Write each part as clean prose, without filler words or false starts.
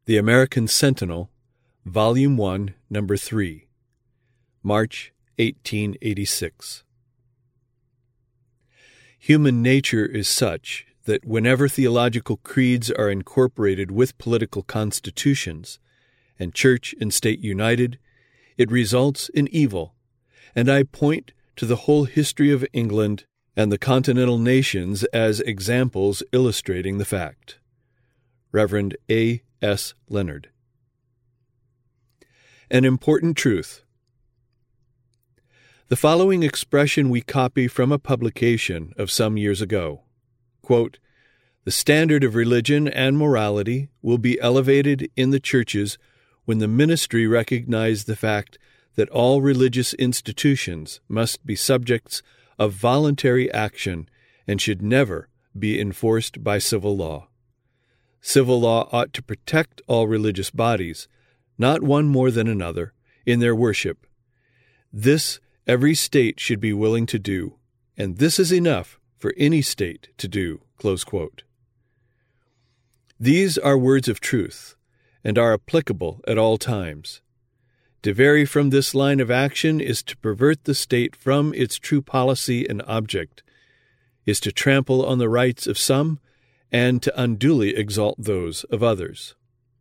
The American Sentinel, Volume 1, Number 3, March 1886. Human nature is such that whenever theological creeds are incorporated with political constitutions, and church and state united, it results in evil, and I point to the whole history of England and the continental nations as examples illustrating the fact. Reverend A. S. Leonard. An important truth. The following expression we copy from a publication of some years ago. Quote, "The standard of religion and morality will be elevated in the churches when the ministry recognize the fact that all religious institutions must be subjects of voluntary action and should never be enforced by civil law. Civil law ought to protect all religious bodies, not one more than another, in their worship. This every state should be willing to do, and this is enough for any state to do." Close quote. These are words of truth, and are applicable at all times. To vary from this line of action is to pervert the state from its true policy and object, is to trample on the rights of some, and to unduly exalt those of others.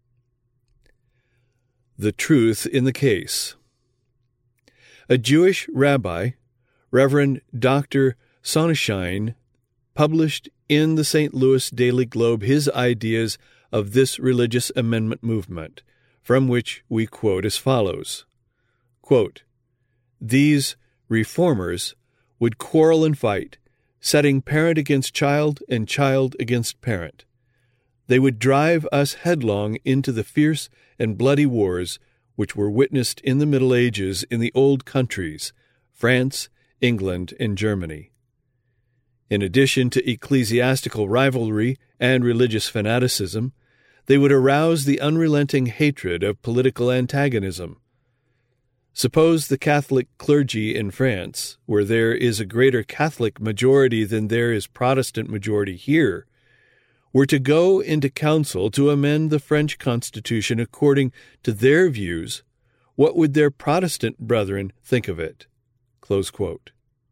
The truth in the case. A Jewish rabbi, Reverend Dr. Sonnenschein, published in the St. Louis Daily Globe his ideas of this religious amendment movement, from which we quote as follows. Quote, "These reformers would quarrel and fight, setting parent against child and child against parent. They would drive us headlong into the fierce and bloody wars which were witnessed in the Middle Ages in the old countries, France, England, and Germany. In addition to ecclesiastical rivalry and religious fanaticism, they would arouse the unrelenting hatred of political antagonism. Suppose the Catholic clergy in France, where there is a greater Catholic majority than there is Protestant majority here, were to go into council to amend the French Constitution according to their views, what would their Protestant brethren think of it?" Close quote.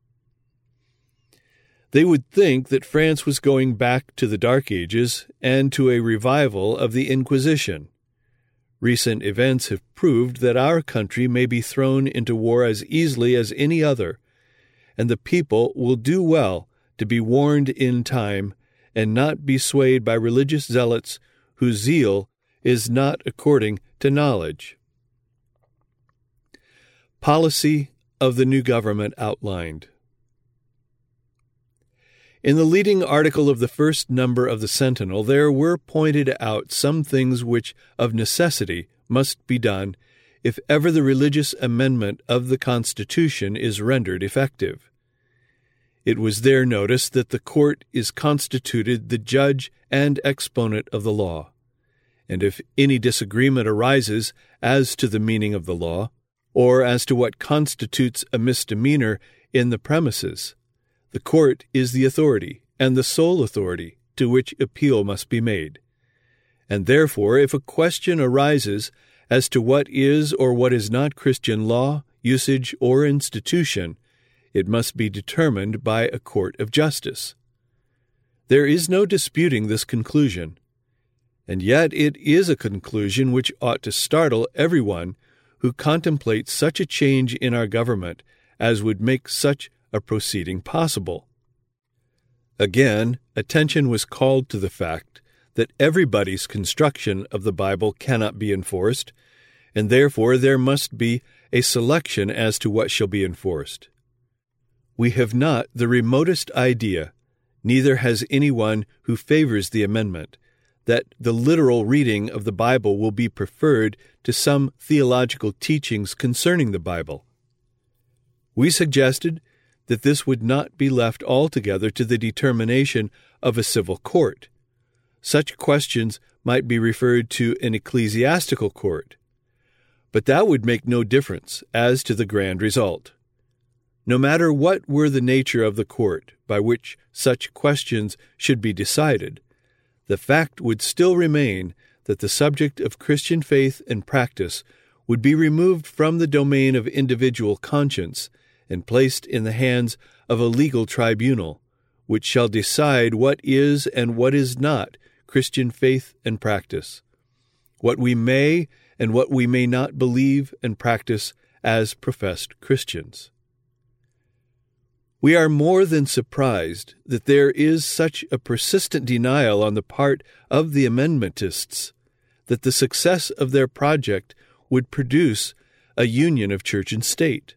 They would think that France was going back to the Dark Ages and to a revival of the Inquisition. Recent events have proved that our country may be thrown into war as easily as any other, and the people will do well to be warned in time and not be swayed by religious zealots whose zeal is not according to knowledge. Policy of the new government outlined. In the leading article of the first number of the Sentinel, there were pointed out some things which of necessity must be done if ever the religious amendment of the Constitution is rendered effective. It was there noticed that the court is constituted the judge and exponent of the law, and if any disagreement arises as to the meaning of the law, or as to what constitutes a misdemeanor in the premises, the court is the authority, and the sole authority, to which appeal must be made. And therefore, if a question arises as to what is or what is not Christian law, usage, or institution, it must be determined by a court of justice. There is no disputing this conclusion, and yet it is a conclusion which ought to startle everyone who contemplates such a change in our government as would make such a proceeding possible. Again, attention was called to the fact that everybody's construction of the Bible cannot be enforced, and therefore there must be a selection as to what shall be enforced. We have not the remotest idea, neither has anyone who favors the amendment, that the literal reading of the Bible will be preferred to some theological teachings concerning the Bible. We suggested that this would not be left altogether to the determination of a civil court. Such questions might be referred to an ecclesiastical court, but that would make no difference as to the grand result. No matter what were the nature of the court by which such questions should be decided, the fact would still remain that the subject of Christian faith and practice would be removed from the domain of individual conscience and placed in the hands of a legal tribunal, which shall decide what is and what is not Christian faith and practice, what we may and what we may not believe and practice as professed Christians. We are more than surprised that there is such a persistent denial on the part of the amendmentists that the success of their project would produce a union of church and state.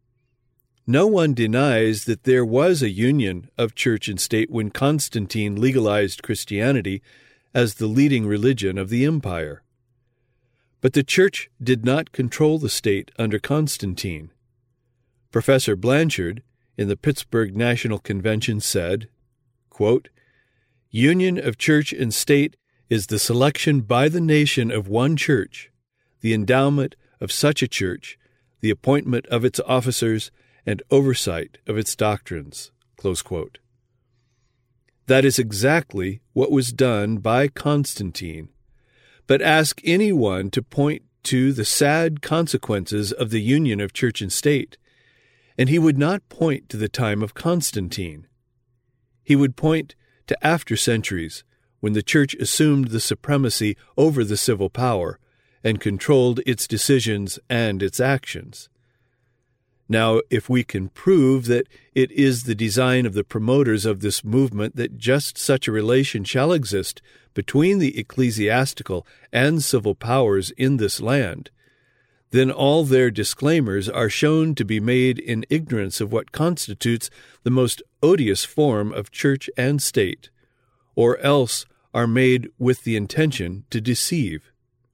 No one denies that there was a union of church and state when Constantine legalized Christianity as the leading religion of the empire. But the church did not control the state under Constantine. Professor Blanchard, in the Pittsburgh National Convention, said, quote, "Union of church and state is the selection by the nation of one church, the endowment of such a church, the appointment of its officers, and oversight of its doctrines." Close quote. That is exactly what was done by Constantine. But ask anyone to point to the sad consequences of the union of church and state, and he would not point to the time of Constantine. He would point to after centuries, when the church assumed the supremacy over the civil power and controlled its decisions and its actions. Now, if we can prove that it is the design of the promoters of this movement that just such a relation shall exist between the ecclesiastical and civil powers in this land, then all their disclaimers are shown to be made in ignorance of what constitutes the most odious form of church and state, or else are made with the intention to deceive.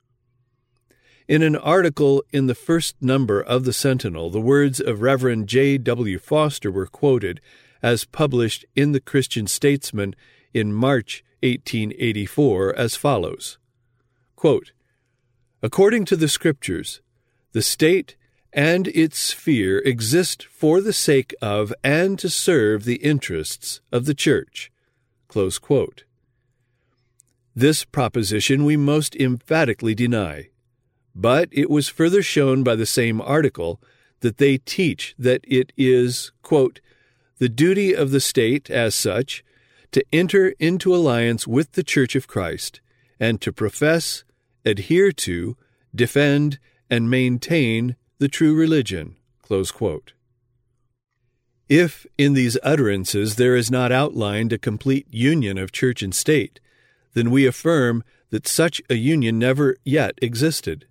In an article in the first number of the Sentinel, the words of Reverend J. W. Foster were quoted as published in the Christian Statesman in March 1884 as follows, quote, "According to the Scriptures, the state and its sphere exist for the sake of and to serve the interests of the church." Close quote. This proposition we most emphatically deny, but it was further shown by the same article that they teach that it is, quote, "the duty of the state as such to enter into alliance with the Church of Christ and to profess, adhere to, defend, and maintain the true religion." Close quote. If in these utterances there is not outlined a complete union of church and state, then we affirm that such a union never yet existed.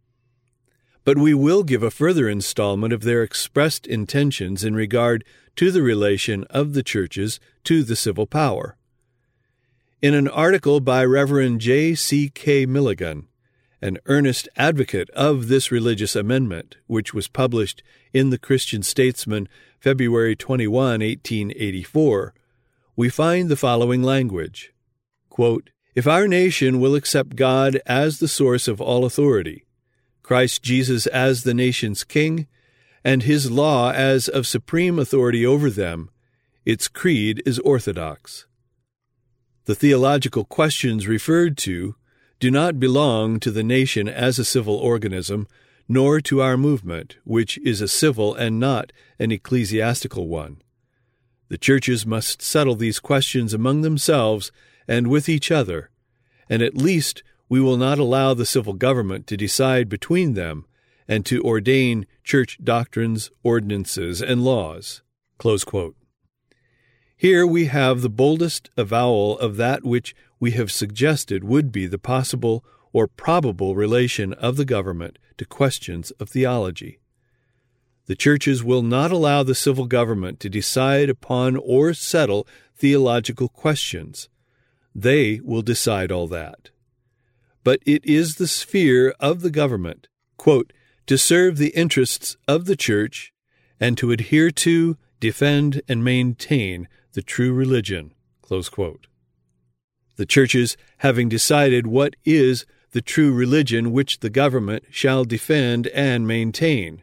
But we will give a further installment of their expressed intentions in regard to the relation of the churches to the civil power. In an article by Reverend J. C. K. Milligan, an earnest advocate of this religious amendment, which was published in the Christian Statesman February 21, 1884, we find the following language, quote, "If our nation will accept God as the source of all authority, Christ Jesus as the nation's king, and his law as of supreme authority over them, its creed is orthodox. The theological questions referred to do not belong to the nation as a civil organism, nor to our movement, which is a civil and not an ecclesiastical one. The churches must settle these questions among themselves and with each other, and at least we will not allow the civil government to decide between them and to ordain church doctrines, ordinances, and laws." Close quote. Here we have the boldest avowal of that which we have suggested would be the possible or probable relation of the government to questions of theology. The churches will not allow the civil government to decide upon or settle theological questions. They will decide all that. But it is the sphere of the government, quote, "to serve the interests of the church and to adhere to, defend, and maintain the true religion." Close quote. The churches having decided what is the true religion which the government shall defend and maintain.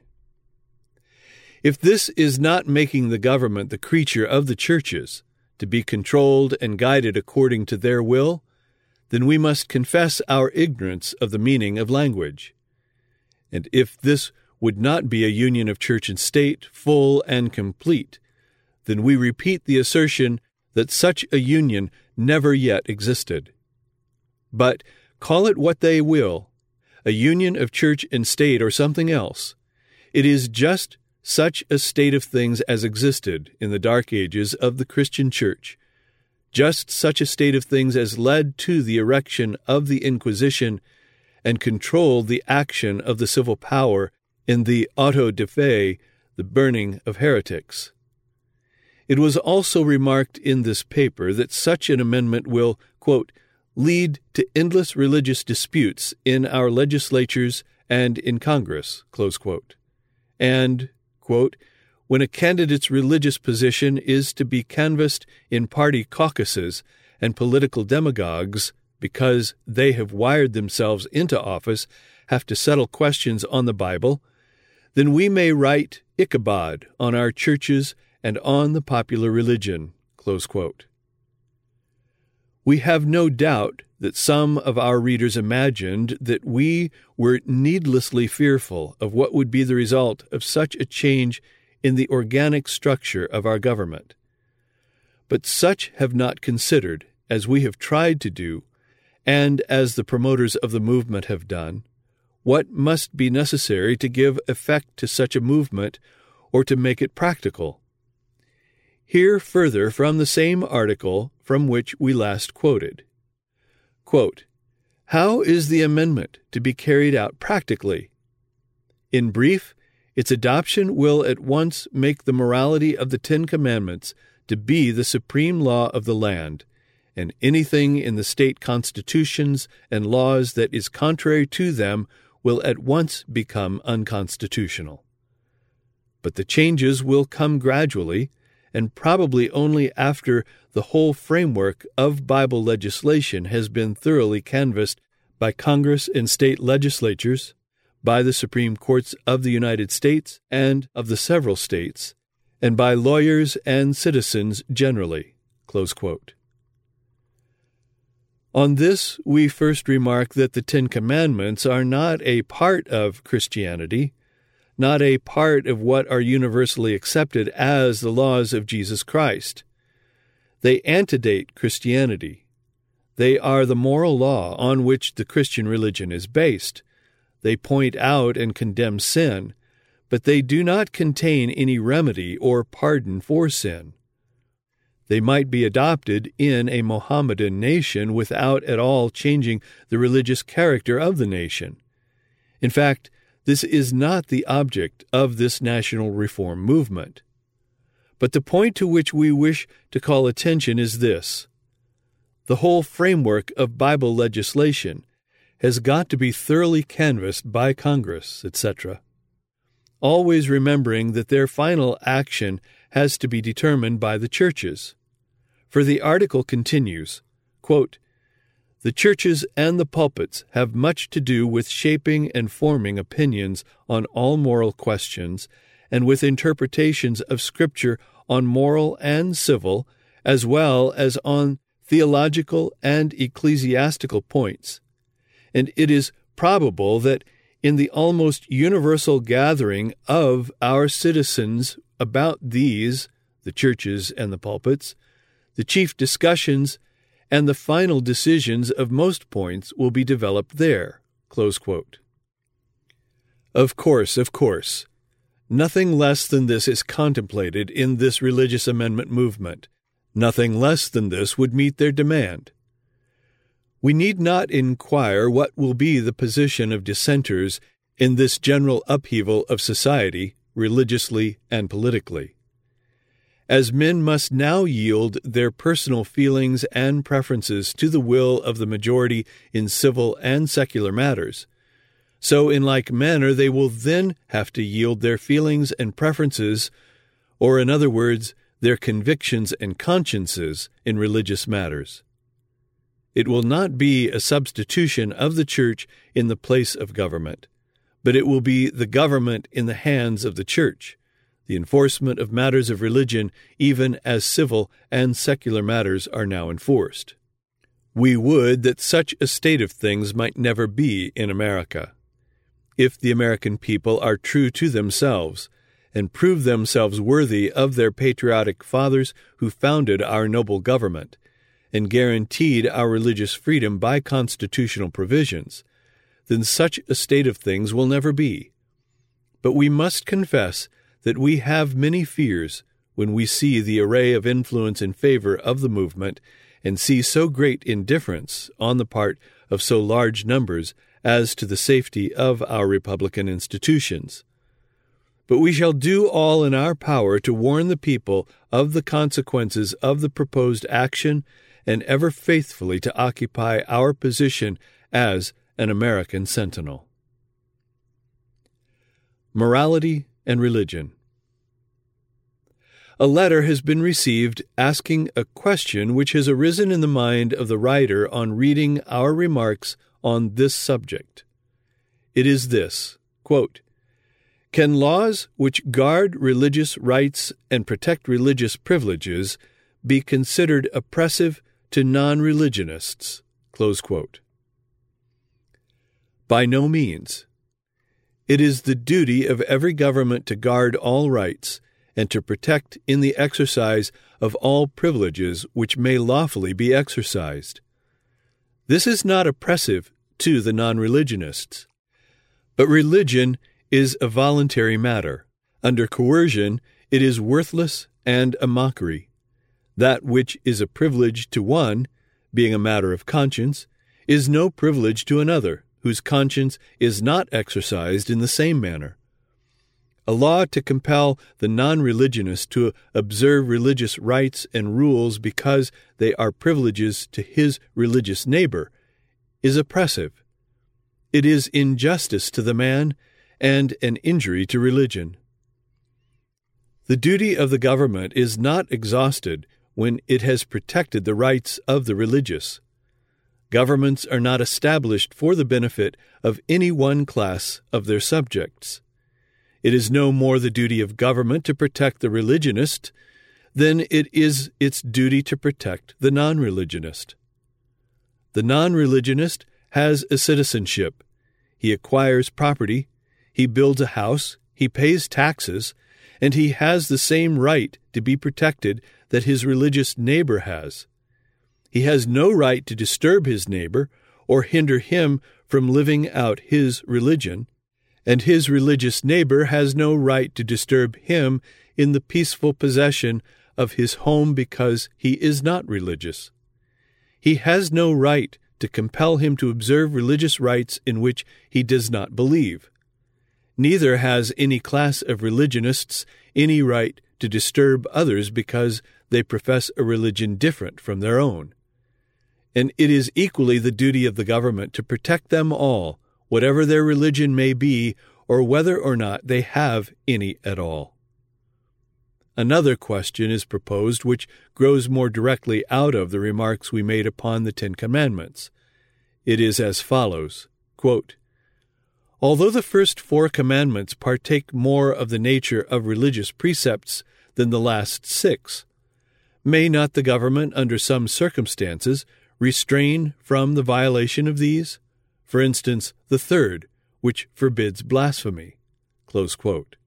If this is not making the government the creature of the churches, to be controlled and guided according to their will, then we must confess our ignorance of the meaning of language. And if this would not be a union of church and state, full and complete, then we repeat the assertion that such a union never yet existed. But call it what they will, a union of church and state or something else, it is just such a state of things as existed in the dark ages of the Christian Church, just such a state of things as led to the erection of the Inquisition and controlled the action of the civil power in the auto de fe, the burning of heretics. It was also remarked in this paper that such an amendment will, quote, lead to endless religious disputes in our legislatures and in Congress, close quote. And, quote, when a candidate's religious position is to be canvassed in party caucuses and political demagogues, because they have wired themselves into office, have to settle questions on the Bible, then we may write Ichabod on our churches and on the popular religion, close quote. We have no doubt that some of our readers imagined that we were needlessly fearful of what would be the result of such a change in the organic structure of our government. But such have not considered, as we have tried to do, and as the promoters of the movement have done, what must be necessary to give effect to such a movement or to make it practical. Hear further from the same article from which we last quoted. Quote, how is the amendment to be carried out practically? In brief, its adoption will at once make the morality of the Ten Commandments to be the supreme law of the land, and anything in the state constitutions and laws that is contrary to them will at once become unconstitutional. But the changes will come gradually, and probably only after the whole framework of Bible legislation has been thoroughly canvassed by Congress and state legislatures, by the Supreme Courts of the United States and of the several states, and by lawyers and citizens generally. Close quote. On this, we first remark that the Ten Commandments are not a part of Christianity, not a part of what are universally accepted as the laws of Jesus Christ. They antedate Christianity. They are the moral law on which the Christian religion is based. They point out and condemn sin, but they do not contain any remedy or pardon for sin. They might be adopted in a Mohammedan nation without at all changing the religious character of the nation. In fact, this is not the object of this national reform movement. But the point to which we wish to call attention is this. The whole framework of Bible legislation has got to be thoroughly canvassed by Congress, etc., always remembering that their final action has to be determined by the churches. For the article continues, quote, the churches and the pulpits have much to do with shaping and forming opinions on all moral questions and with interpretations of Scripture on moral and civil, as well as on theological and ecclesiastical points. And it is probable that in the almost universal gathering of our citizens about these, the churches and the pulpits, the chief discussions and the final decisions of most points will be developed there. Close quote. Of course. Nothing less than this is contemplated in this religious amendment movement. Nothing less than this would meet their demand. We need not inquire what will be the position of dissenters in this general upheaval of society, religiously and politically. As men must now yield their personal feelings and preferences to the will of the majority in civil and secular matters, so in like manner they will then have to yield their feelings and preferences, or in other words, their convictions and consciences in religious matters. It will not be a substitution of the church in the place of government, but it will be the government in the hands of the church, the enforcement of matters of religion even as civil and secular matters are now enforced. We would that such a state of things might never be in America. If the American people are true to themselves and prove themselves worthy of their patriotic fathers who founded our noble government and guaranteed our religious freedom by constitutional provisions, then such a state of things will never be. But we must confess that we have many fears when we see the array of influence in favor of the movement and see so great indifference on the part of so large numbers as to the safety of our republican institutions. But we shall do all in our power to warn the people of the consequences of the proposed action and ever faithfully to occupy our position as an American sentinel. Morality and Religion. A letter has been received asking a question which has arisen in the mind of the writer on reading our remarks on this subject. It is this, quote, "Can laws which guard religious rights and protect religious privileges be considered oppressive to non-religionists?" Close quote. By no means. It is the duty of every government to guard all rights and to protect in the exercise of all privileges which may lawfully be exercised. This is not oppressive to the non-religionists. But religion is a voluntary matter. Under coercion, it is worthless and a mockery. That which is a privilege to one, being a matter of conscience, is no privilege to another, whose conscience is not exercised in the same manner. A law to compel the non-religionist to observe religious rites and rules because they are privileges to his religious neighbor is oppressive. It is injustice to the man and an injury to religion. The duty of the government is not exhausted when it has protected the rights of the religious. Governments are not established for the benefit of any one class of their subjects. It is no more the duty of government to protect the religionist than it is its duty to protect the non-religionist. The non-religionist has a citizenship. He acquires property, he builds a house, he pays taxes, and he has the same right to be protected that his religious neighbor has. He has no right to disturb his neighbor or hinder him from living out his religion, and his religious neighbor has no right to disturb him in the peaceful possession of his home because he is not religious. He has no right to compel him to observe religious rites in which he does not believe. Neither has any class of religionists any right to disturb others because they profess a religion different from their own. And it is equally the duty of the government to protect them all, whatever their religion may be, or whether or not they have any at all. Another question is proposed which grows more directly out of the remarks we made upon the Ten Commandments. It is as follows, quote, "Although the first 4 commandments partake more of the nature of religious precepts than the last 6, may not the government, under some circumstances, restrain from the violation of these? For instance, the 3rd, which forbids blasphemy." Close quote.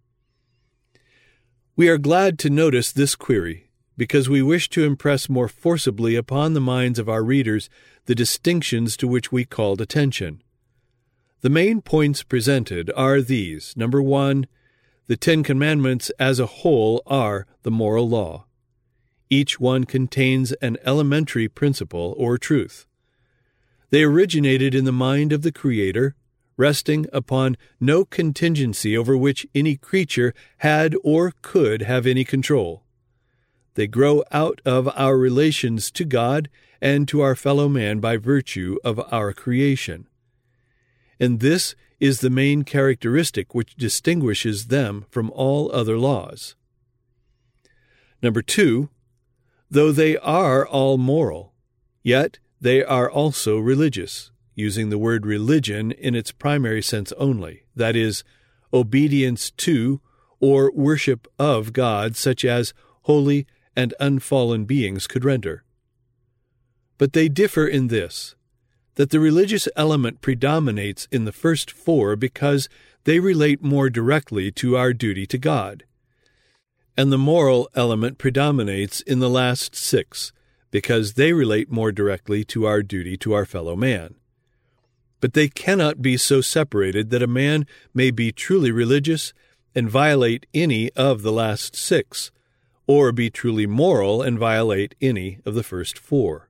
We are glad to notice this query, because we wish to impress more forcibly upon the minds of our readers the distinctions to which we called attention. The main points presented are these. Number 1, the 10 Commandments as a whole are the moral law. Each one contains an elementary principle or truth. They originated in the mind of the Creator, resting upon no contingency over which any creature had or could have any control. They grow out of our relations to God and to our fellow man by virtue of our creation. And this is the main characteristic which distinguishes them from all other laws. Number 2, though they are all moral, yet they are also religious, using the word religion in its primary sense only, that is, obedience to or worship of God such as holy and unfallen beings could render. But they differ in this, that the religious element predominates in the first 4 because they relate more directly to our duty to God, and the moral element predominates in the last 6 because they relate more directly to our duty to our fellow man. But they cannot be so separated that a man may be truly religious and violate any of the last 6, or be truly moral and violate any of the first 4.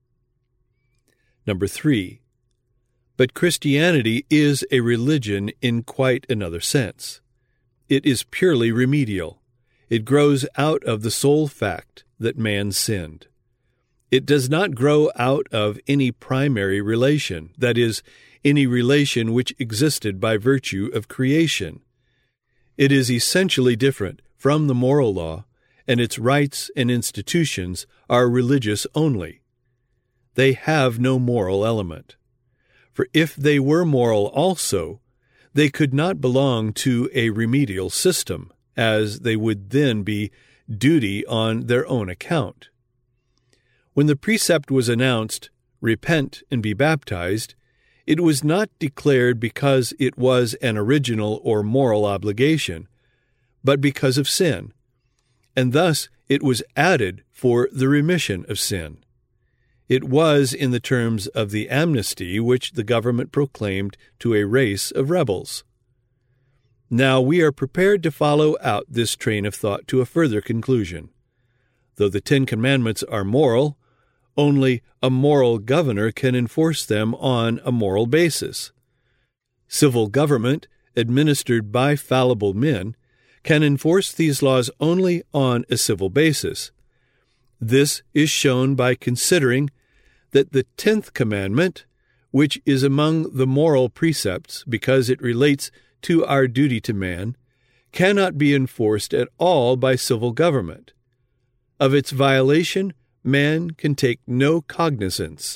Number 3. But Christianity is a religion in quite another sense. It is purely remedial. It grows out of the sole fact that man sinned. It does not grow out of any primary relation, that is, any relation which existed by virtue of creation. It is essentially different from the moral law, and its rites and institutions are religious only. They have no moral element. For if they were moral also, they could not belong to a remedial system, as they would then be duty on their own account. When the precept was announced, "Repent and be baptized," it was not declared because it was an original or moral obligation, but because of sin, and thus it was added for the remission of sin. It was in the terms of the amnesty which the government proclaimed to a race of rebels. Now we are prepared to follow out this train of thought to a further conclusion. Though the 10 Commandments are moral, only a moral governor can enforce them on a moral basis. Civil government, administered by fallible men, can enforce these laws only on a civil basis. This is shown by considering that the 10th commandment, which is among the moral precepts because it relates to our duty to man, cannot be enforced at all by civil government. Of its violation, man can take no cognizance.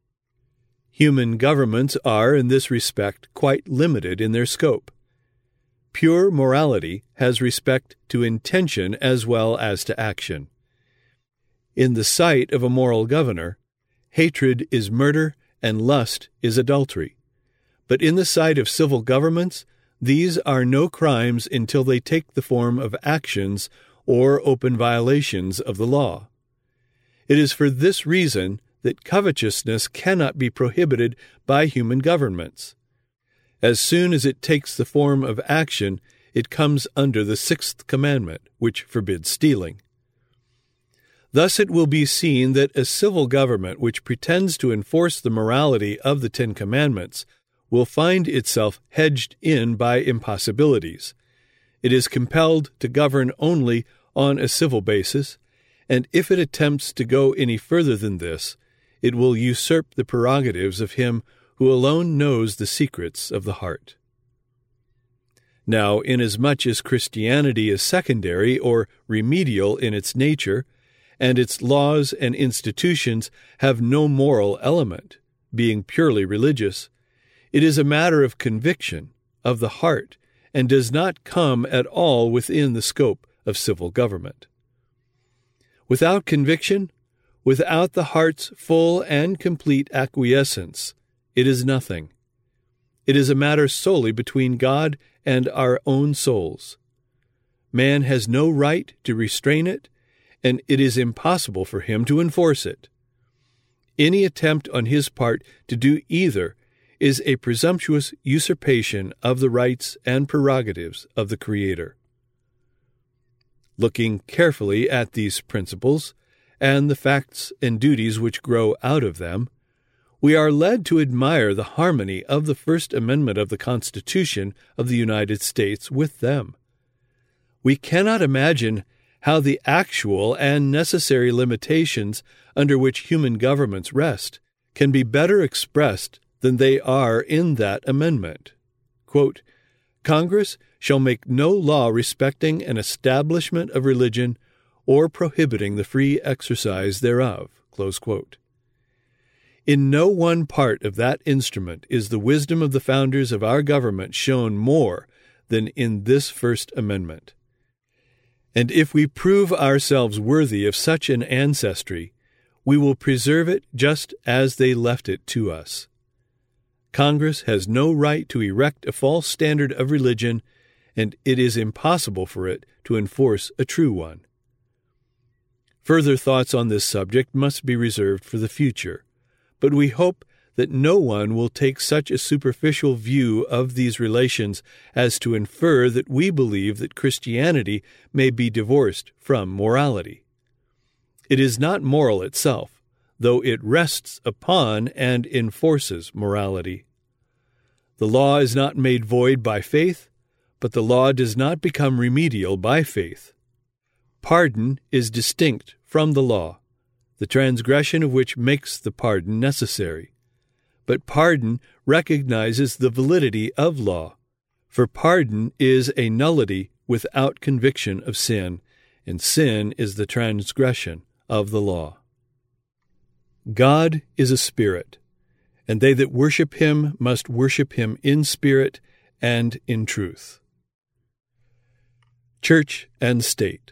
Human governments are, in this respect, quite limited in their scope. Pure morality has respect to intention as well as to action. In the sight of a moral governor, hatred is murder and lust is adultery. But in the sight of civil governments, these are no crimes until they take the form of actions or open violations of the law. It is for this reason that covetousness cannot be prohibited by human governments. As soon as it takes the form of action, it comes under the 6th commandment, which forbids stealing. Thus it will be seen that a civil government which pretends to enforce the morality of the 10 Commandments will find itself hedged in by impossibilities. It is compelled to govern only on a civil basis, and if it attempts to go any further than this, it will usurp the prerogatives of him who alone knows the secrets of the heart. Now, inasmuch as Christianity is secondary or remedial in its nature, and its laws and institutions have no moral element, being purely religious, it is a matter of conviction, of the heart, and does not come at all within the scope of civil government. Without conviction, without the heart's full and complete acquiescence, it is nothing. It is a matter solely between God and our own souls. Man has no right to restrain it, and it is impossible for him to enforce it. Any attempt on his part to do either is a presumptuous usurpation of the rights and prerogatives of the Creator. Looking carefully at these principles, and the facts and duties which grow out of them, we are led to admire the harmony of the First Amendment of the Constitution of the United States with them. We cannot imagine how the actual and necessary limitations under which human governments rest can be better expressed than they are in that amendment. Quote, "Congress shall make no law respecting an establishment of religion or prohibiting the free exercise thereof." Close quote. In no one part of that instrument is the wisdom of the founders of our government shown more than in this First Amendment. And if we prove ourselves worthy of such an ancestry, we will preserve it just as they left it to us. Congress has no right to erect a false standard of religion, and it is impossible for it to enforce a true one. Further thoughts on this subject must be reserved for the future, but we hope that no one will take such a superficial view of these relations as to infer that we believe that Christianity may be divorced from morality. It is not moral itself, though it rests upon and enforces morality. The law is not made void by faith, but the law does not become remedial by faith. Pardon is distinct from the law, the transgression of which makes the pardon necessary. But pardon recognizes the validity of law, for pardon is a nullity without conviction of sin, and sin is the transgression of the law. God is a spirit, and they that worship him must worship him in spirit and in truth. Church and State.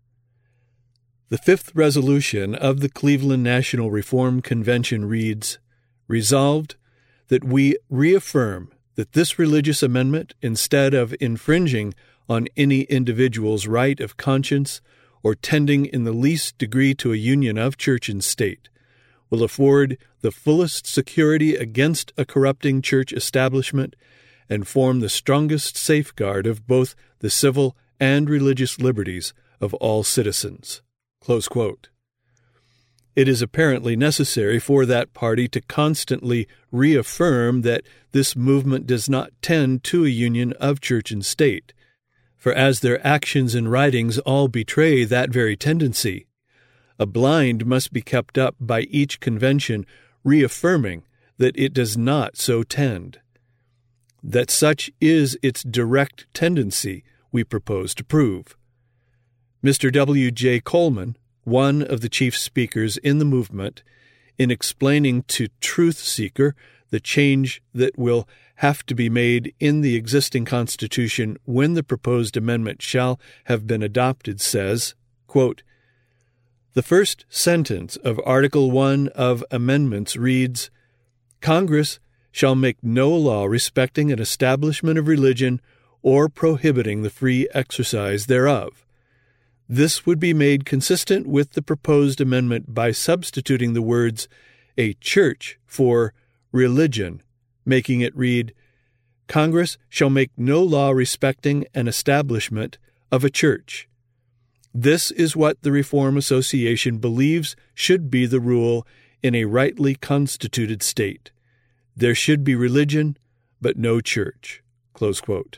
The fifth resolution of the Cleveland National Reform Convention reads, Resolved, that we reaffirm that this religious amendment, instead of infringing on any individual's right of conscience or tending in the least degree to a union of church and state, will afford the fullest security against a corrupting church establishment and form the strongest safeguard of both the civil and religious liberties of all citizens. Close quote. It is apparently necessary for that party to constantly reaffirm that this movement does not tend to a union of church and state, for as their actions and writings all betray that very tendency, a blind must be kept up by each convention reaffirming that it does not so tend. That such is its direct tendency we propose to prove. Mr. W. J. Coleman, one of the chief speakers in the movement, in explaining to Truth Seeker the change that will have to be made in the existing Constitution when the proposed amendment shall have been adopted, says, quote, The first sentence of Article 1 of Amendments reads, Congress shall make no law respecting an establishment of religion or prohibiting the free exercise thereof. This would be made consistent with the proposed amendment by substituting the words a church for religion, making it read, Congress shall make no law respecting an establishment of a church. This is what the Reform Association believes should be the rule in a rightly constituted state. There should be religion, but no church. Close quote.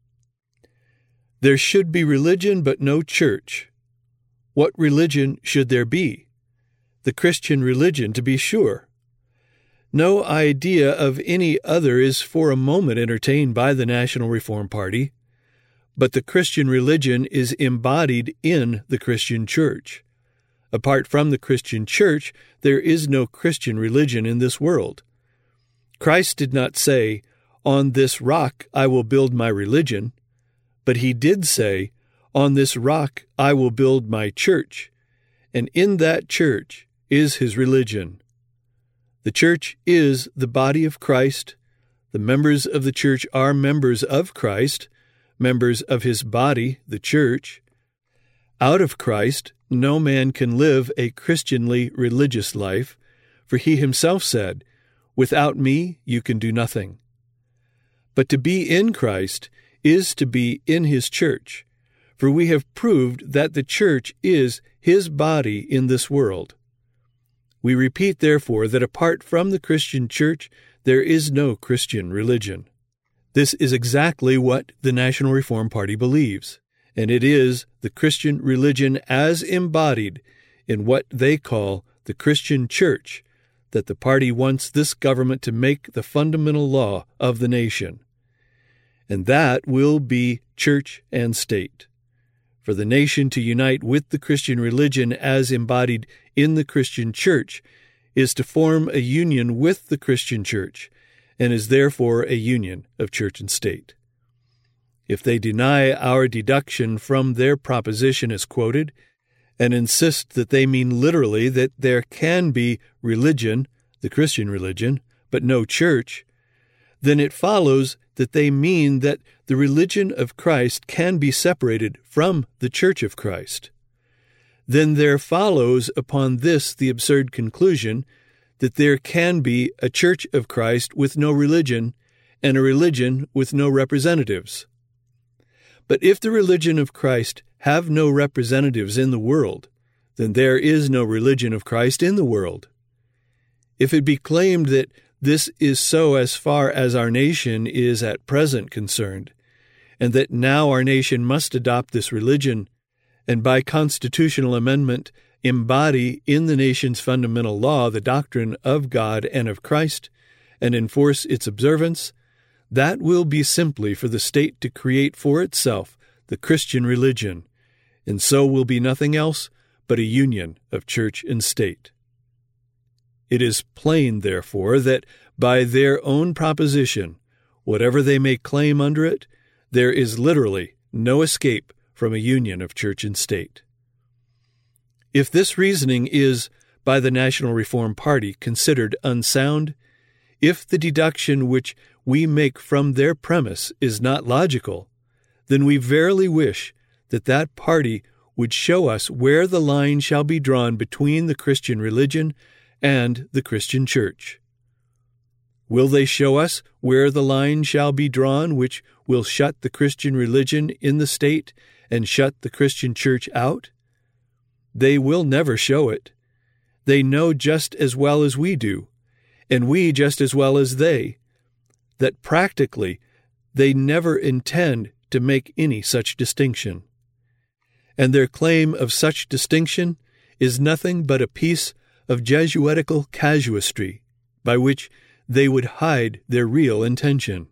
There should be religion, but no church. What religion should there be? The Christian religion, to be sure. No idea of any other is for a moment entertained by the National Reform Party, but the Christian religion is embodied in the Christian church. Apart from the Christian church, there is no Christian religion in this world. Christ did not say, On this rock I will build my religion, but he did say, On this rock I will build my church, and in that church is his religion. The church is the body of Christ. The members of the church are members of Christ, members of his body, the church. Out of Christ, no man can live a Christianly religious life, for he himself said, Without me you can do nothing. But to be in Christ is to be in his church, for we have proved that the church is his body in this world. We repeat, therefore, that apart from the Christian church, there is no Christian religion. This is exactly what the National Reform Party believes, and it is the Christian religion as embodied in what they call the Christian church that the party wants this government to make the fundamental law of the nation. And that will be church and state. For the nation to unite with the Christian religion as embodied in the Christian church is to form a union with the Christian church, and is therefore a union of church and state. If they deny our deduction from their proposition as quoted, and insist that they mean literally that there can be religion, the Christian religion, but no church, then it follows that they mean that the religion of Christ can be separated from the Church of Christ. Then there follows upon this the absurd conclusion that there can be a Church of Christ with no religion and a religion with no representatives. But if the religion of Christ have no representatives in the world, then there is no religion of Christ in the world. If it be claimed that this is so as far as our nation is at present concerned, and that now our nation must adopt this religion, and by constitutional amendment embody in the nation's fundamental law the doctrine of God and of Christ, and enforce its observance, that will be simply for the state to create for itself the Christian religion, and so will be nothing else but a union of church and state. It is plain, therefore, that by their own proposition, whatever they may claim under it, there is literally no escape from a union of church and state. If this reasoning is, by the National Reform Party, considered unsound, if the deduction which we make from their premise is not logical, then we verily wish that that party would show us where the line shall be drawn between the Christian religion and the Christian church. Will they show us where the line shall be drawn which will shut the Christian religion in the state and shut the Christian church out? They will never show it. They know just as well as we do, and we just as well as they, that practically they never intend to make any such distinction. And their claim of such distinction is nothing but a piece of Jesuitical casuistry by which they would hide their real intention.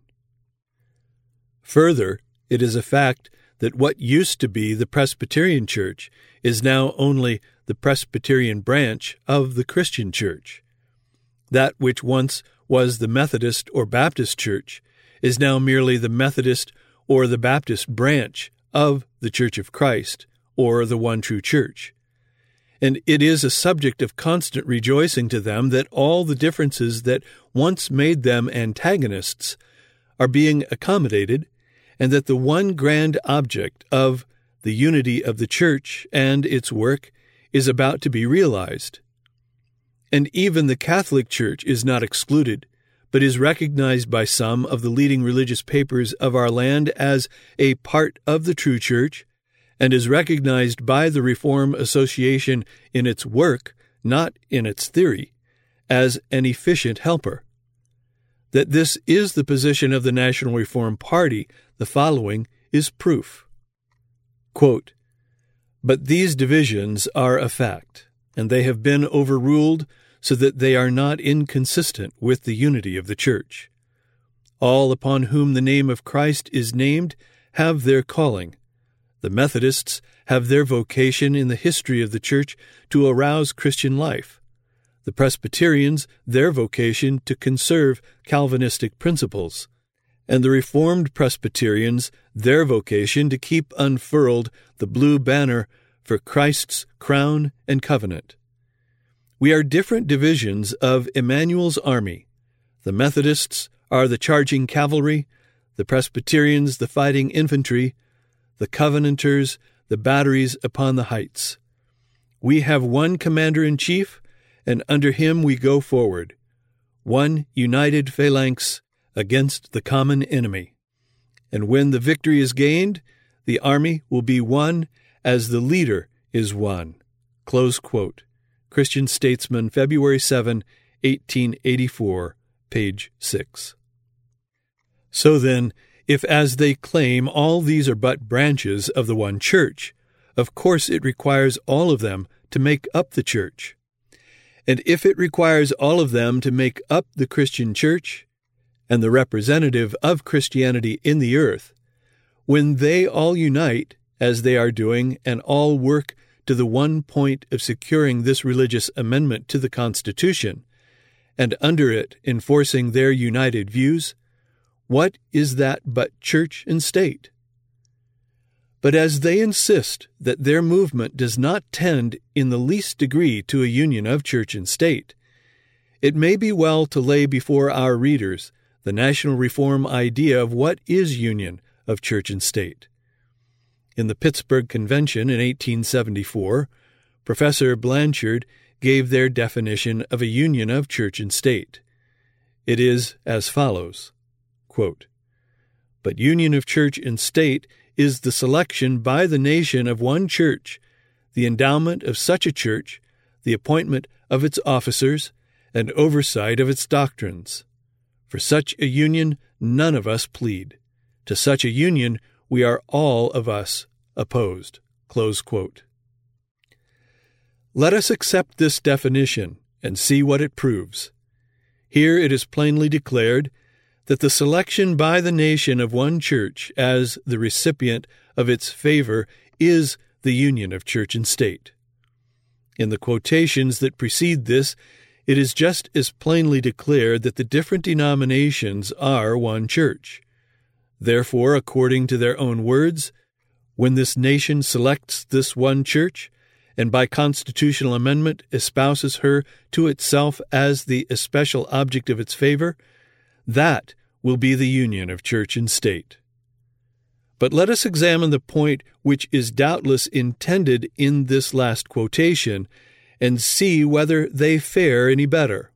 Further, it is a fact that what used to be the Presbyterian Church is now only the Presbyterian branch of the Christian Church. That which once was the Methodist or Baptist Church is now merely the Methodist or the Baptist branch of the Church of Christ, or the one true church. And it is a subject of constant rejoicing to them that all the differences that once made them antagonists are being accommodated, and that the one grand object of the unity of the church and its work is about to be realized. And even the Catholic Church is not excluded, but is recognized by some of the leading religious papers of our land as a part of the true church, and is recognized by the Reform Association in its work, not in its theory, as an efficient helper. That this is the position of the National Reform Party, the following is proof. Quote, "But these divisions are a fact, and they have been overruled so that they are not inconsistent with the unity of the Church. All upon whom the name of Christ is named have their calling. The Methodists have their vocation in the history of the Church to arouse Christian life. The Presbyterians their vocation to conserve Calvinistic principles, and the Reformed Presbyterians their vocation to keep unfurled the blue banner for Christ's crown and covenant. We are different divisions of Emmanuel's army. The Methodists are the charging cavalry, the Presbyterians the fighting infantry, the Covenanters the batteries upon the heights. We have one commander-in-chief, and under him we go forward, one united phalanx against the common enemy. And when the victory is gained, the army will be one as the leader is one." Close quote. Christian Statesman, February 7, 1884, page 6. So then, if, as they claim, all these are but branches of the one church, of course it requires all of them to make up the church. And if it requires all of them to make up the Christian church, and the representative of Christianity in the earth, when they all unite, as they are doing, and all work to the one point of securing this religious amendment to the Constitution, and under it enforcing their united views, what is that but church and state? But as they insist that their movement does not tend in the least degree to a union of church and state, it may be well to lay before our readers the national reform idea of what is union of church and state. In the Pittsburgh Convention in 1874, Professor Blanchard gave their definition of a union of church and state. It is as follows, quote, "But union of church and state is the selection by the nation of one church, the endowment of such a church, the appointment of its officers, and oversight of its doctrines. For such a union none of us plead. To such a union we are all of us opposed." Close quote. Let us accept this definition and see what it proves. Here it is plainly declared that the selection by the nation of one church as the recipient of its favor is the union of church and state. In the quotations that precede this, it is just as plainly declared that the different denominations are one church. Therefore, according to their own words, when this nation selects this one church, and by constitutional amendment espouses her to itself as the especial object of its favor, that will be the union of church and state. But let us examine the point which is doubtless intended in this last quotation, and see whether they fare any better.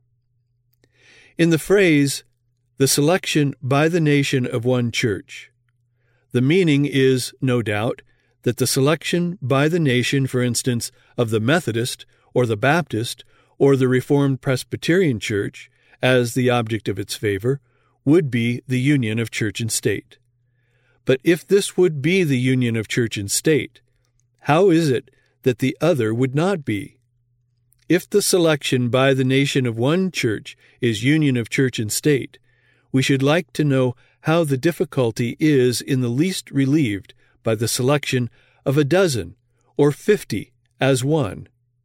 In the phrase, "the selection by the nation of one church," the meaning is, no doubt, that the selection by the nation, for instance, of the Methodist or the Baptist or the Reformed Presbyterian Church as the object of its favor would be the union of church and state. But if this would be the union of church and state, how is it that the other would not be? If the selection by the nation of one church is union of church and state, we should like to know how the difficulty is in the least relieved by the selection of a dozen or 50 as one.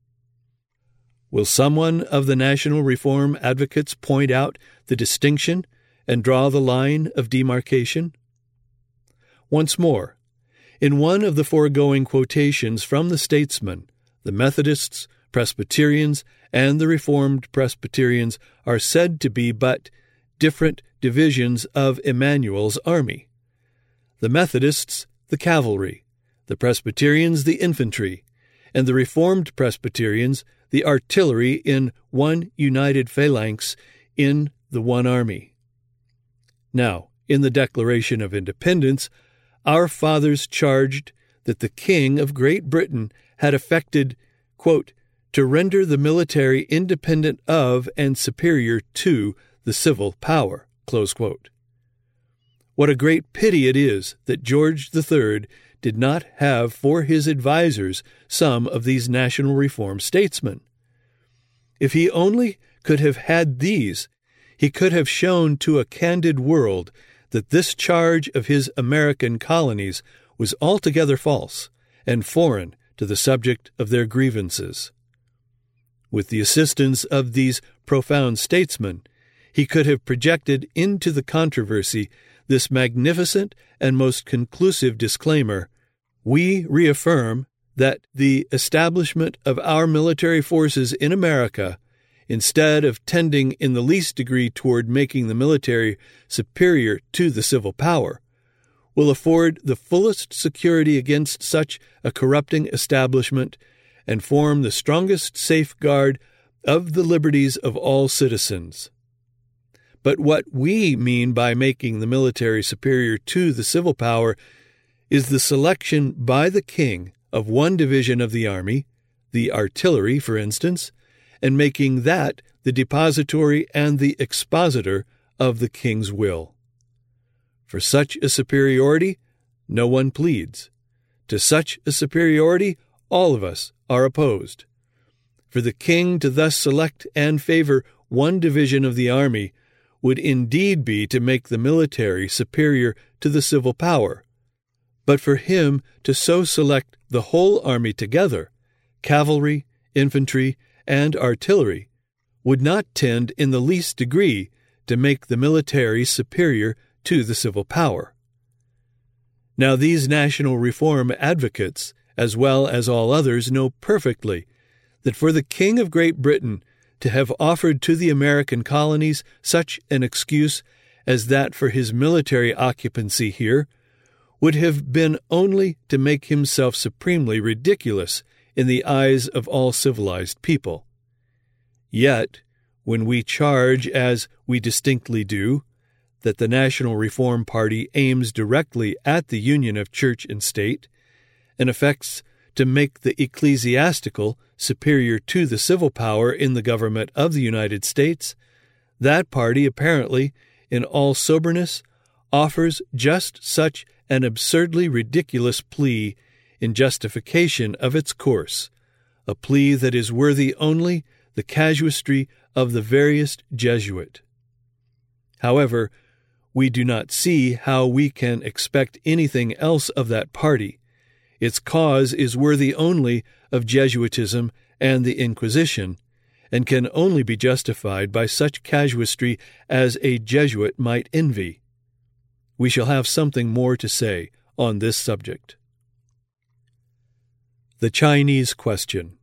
Will someone of the national reform advocates point out the distinction and draw the line of demarcation? Once more, in one of the foregoing quotations from the statesmen, the Methodists, Presbyterians, and the Reformed Presbyterians are said to be but different divisions of Emmanuel's army. The Methodists, the cavalry, the Presbyterians, the infantry, and the Reformed Presbyterians, the artillery in one united phalanx in the one army. Now, in the Declaration of Independence, our fathers charged that the King of Great Britain had effected, quote, "to render the military independent of and superior to the civil power," close quote. What a great pity it is that George III did not have for his advisers some of these national reform statesmen. If he only could have had these, he could have shown to a candid world that this charge of his American colonies was altogether false and foreign to the subject of their grievances. With the assistance of these profound statesmen, he could have projected into the controversy this magnificent and most conclusive disclaimer: "We reaffirm that the establishment of our military forces in America, instead of tending in the least degree toward making the military superior to the civil power, will afford the fullest security against such a corrupting establishment and form the strongest safeguard of the liberties of all citizens. But what we mean by making the military superior to the civil power is the selection by the king of one division of the army, the artillery, for instance, and making that the depository and the expositor of the king's will. For such a superiority, no one pleads. To such a superiority, all of us are opposed. For the king to thus select and favor one division of the army would indeed be to make the military superior to the civil power. But for him to so select the whole army together, cavalry, infantry, and artillery, would not tend in the least degree to make the military superior to the civil power. Now these national reform advocates, as well as all others, know perfectly that for the King of Great Britain to have offered to the American colonies such an excuse as that for his military occupancy here would have been only to make himself supremely ridiculous in the eyes of all civilized people. Yet, when we charge, as we distinctly do, that the National Reform Party aims directly at the union of church and state, and affects to make the ecclesiastical superior to the civil power in the government of the United States, that party apparently, in all soberness, offers just such an absurdly ridiculous plea in justification of its course, a plea that is worthy only the casuistry of the veriest Jesuit. However, we do not see how we can expect anything else of that party. Its cause is worthy only of Jesuitism and the Inquisition, and can only be justified by such casuistry as a Jesuit might envy. We shall have something more to say on this subject. The Chinese Question.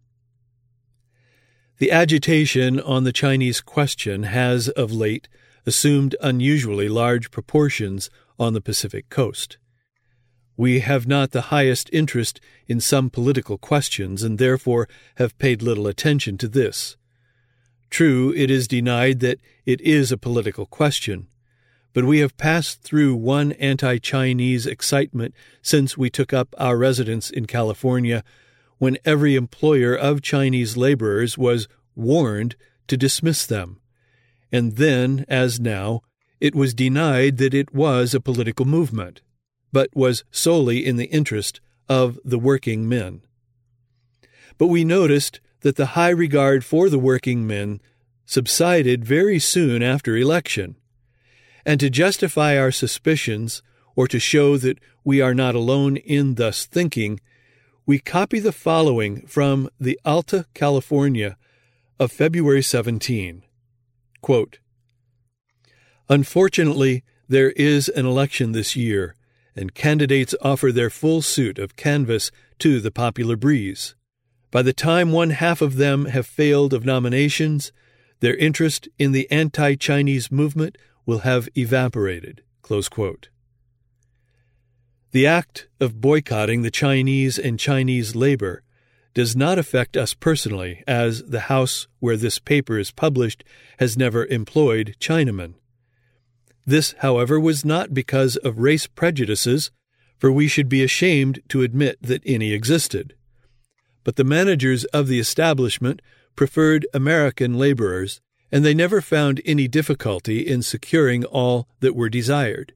The agitation on the Chinese question has, of late, assumed unusually large proportions on the Pacific coast. We have not the highest interest in some political questions, and therefore have paid little attention to this. True, it is denied that it is a political question, but we have passed through one anti-Chinese excitement since we took up our residence in California, when every employer of Chinese laborers was warned to dismiss them. And then, as now, it was denied that it was a political movement, but was solely in the interest of the working men. But we noticed that the high regard for the working men subsided very soon after election. And to justify our suspicions, or to show that we are not alone in thus thinking, we copy the following from the Alta California of February 17. Quote, "Unfortunately, there is an election this year, and candidates offer their full suit of canvass to the popular breeze. By the time one half of them have failed of nominations, their interest in the anti-Chinese movement will have evaporated." Close quote. The act of boycotting the Chinese and Chinese labor does not affect us personally, as the house where this paper is published has never employed Chinamen. This, however, was not because of race prejudices, for we should be ashamed to admit that any existed. But the managers of the establishment preferred American laborers, and they never found any difficulty in securing all that were desired.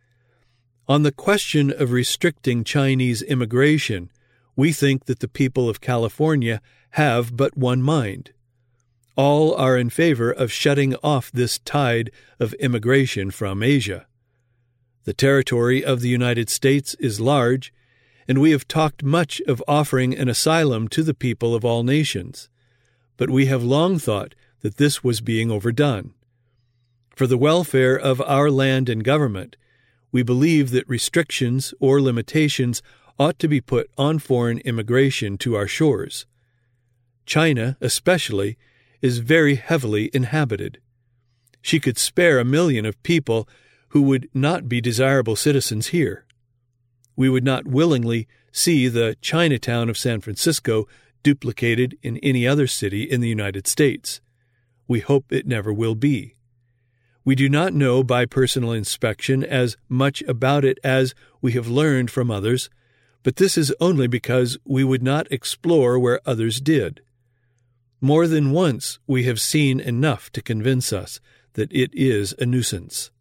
On the question of restricting Chinese immigration, we think that the people of California have but one mind. All are in favor of shutting off this tide of immigration from Asia. The territory of the United States is large, and we have talked much of offering an asylum to the people of all nations, but we have long thought that this was being overdone. For the welfare of our land and government, we believe that restrictions or limitations ought to be put on foreign immigration to our shores. China, especially, is very heavily inhabited. She could spare 1 million of people who would not be desirable citizens here. We would not willingly see the Chinatown of San Francisco duplicated in any other city in the United States. We hope it never will be. We do not know by personal inspection as much about it as we have learned from others, but this is only because we would not explore where others did. More than once we have seen enough to convince us that it is a nuisance.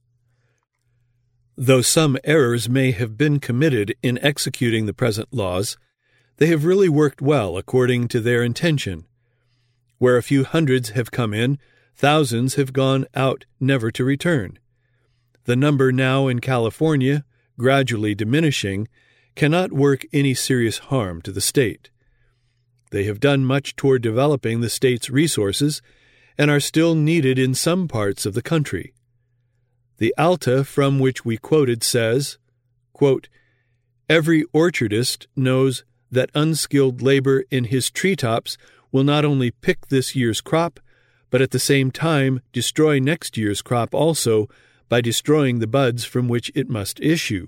Though some errors may have been committed in executing the present laws, they have really worked well according to their intention. Where a few hundreds have come in, thousands have gone out never to return. The number now in California, gradually diminishing, cannot work any serious harm to the state. They have done much toward developing the state's resources and are still needed in some parts of the country. The Alta from which we quoted says, quote, Every orchardist knows that unskilled labor in his treetops will not only pick this year's crop, but at the same time destroy next year's crop also by destroying the buds from which it must issue.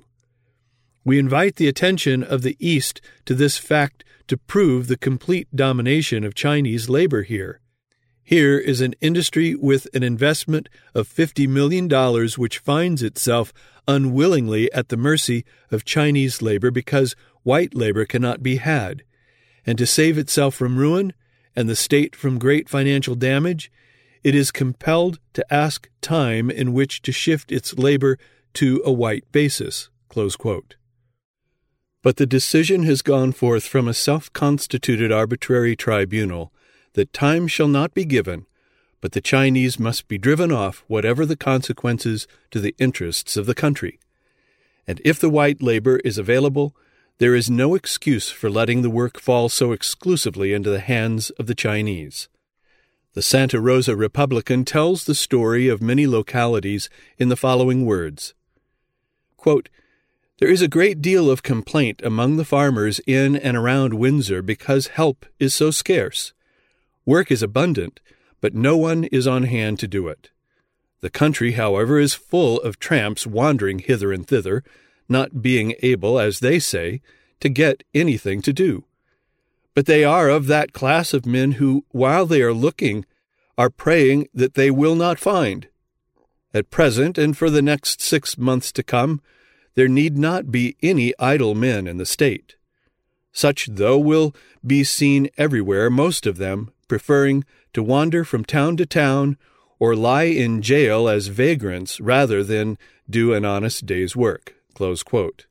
We invite the attention of the East to this fact to prove the complete domination of Chinese labor here. Here is an industry with an investment of $50 million which finds itself unwillingly at the mercy of Chinese labor because white labor cannot be had. And to save itself from ruin and the state from great financial damage, it is compelled to ask time in which to shift its labor to a white basis." Close quote. But the decision has gone forth from a self-constituted arbitrary tribunal that time shall not be given, but the Chinese must be driven off, whatever the consequences to the interests of the country. And if the white labor is available, there is no excuse for letting the work fall so exclusively into the hands of the Chinese. The Santa Rosa Republican tells the story of many localities in the following words. Quote, "There is a great deal of complaint among the farmers in and around Windsor because help is so scarce. Work is abundant, but no one is on hand to do it. The country, however, is full of tramps wandering hither and thither, not being able, as they say, to get anything to do. But they are of that class of men who, while they are looking, are praying that they will not find. At present, and for the next 6 months to come, there need not be any idle men in the state. Such, though, will be seen everywhere, most of them preferring to wander from town to town or lie in jail as vagrants rather than do an honest day's work." Close quote.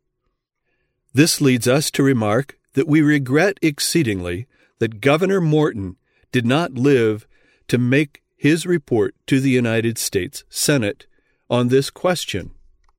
This leads us to remark that we regret exceedingly that Governor Morton did not live to make his report to the United States Senate on this question.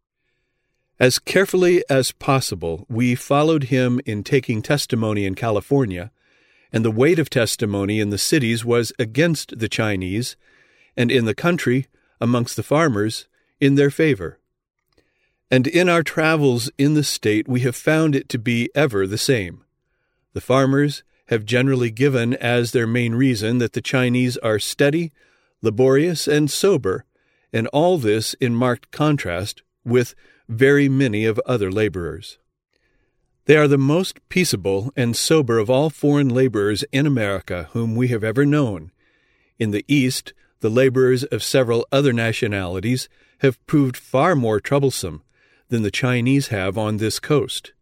As carefully as possible, we followed him in taking testimony in California, and the weight of testimony in the cities was against the Chinese, and in the country, amongst the farmers, in their favor. And in our travels in the state we have found it to be ever the same. The farmers have generally given as their main reason that the Chinese are steady, laborious, and sober, and all this in marked contrast with very many of other laborers. They are the most peaceable and sober of all foreign laborers in America whom we have ever known. In the East, the laborers of several other nationalities have proved far more troublesome than the Chinese have on this coast.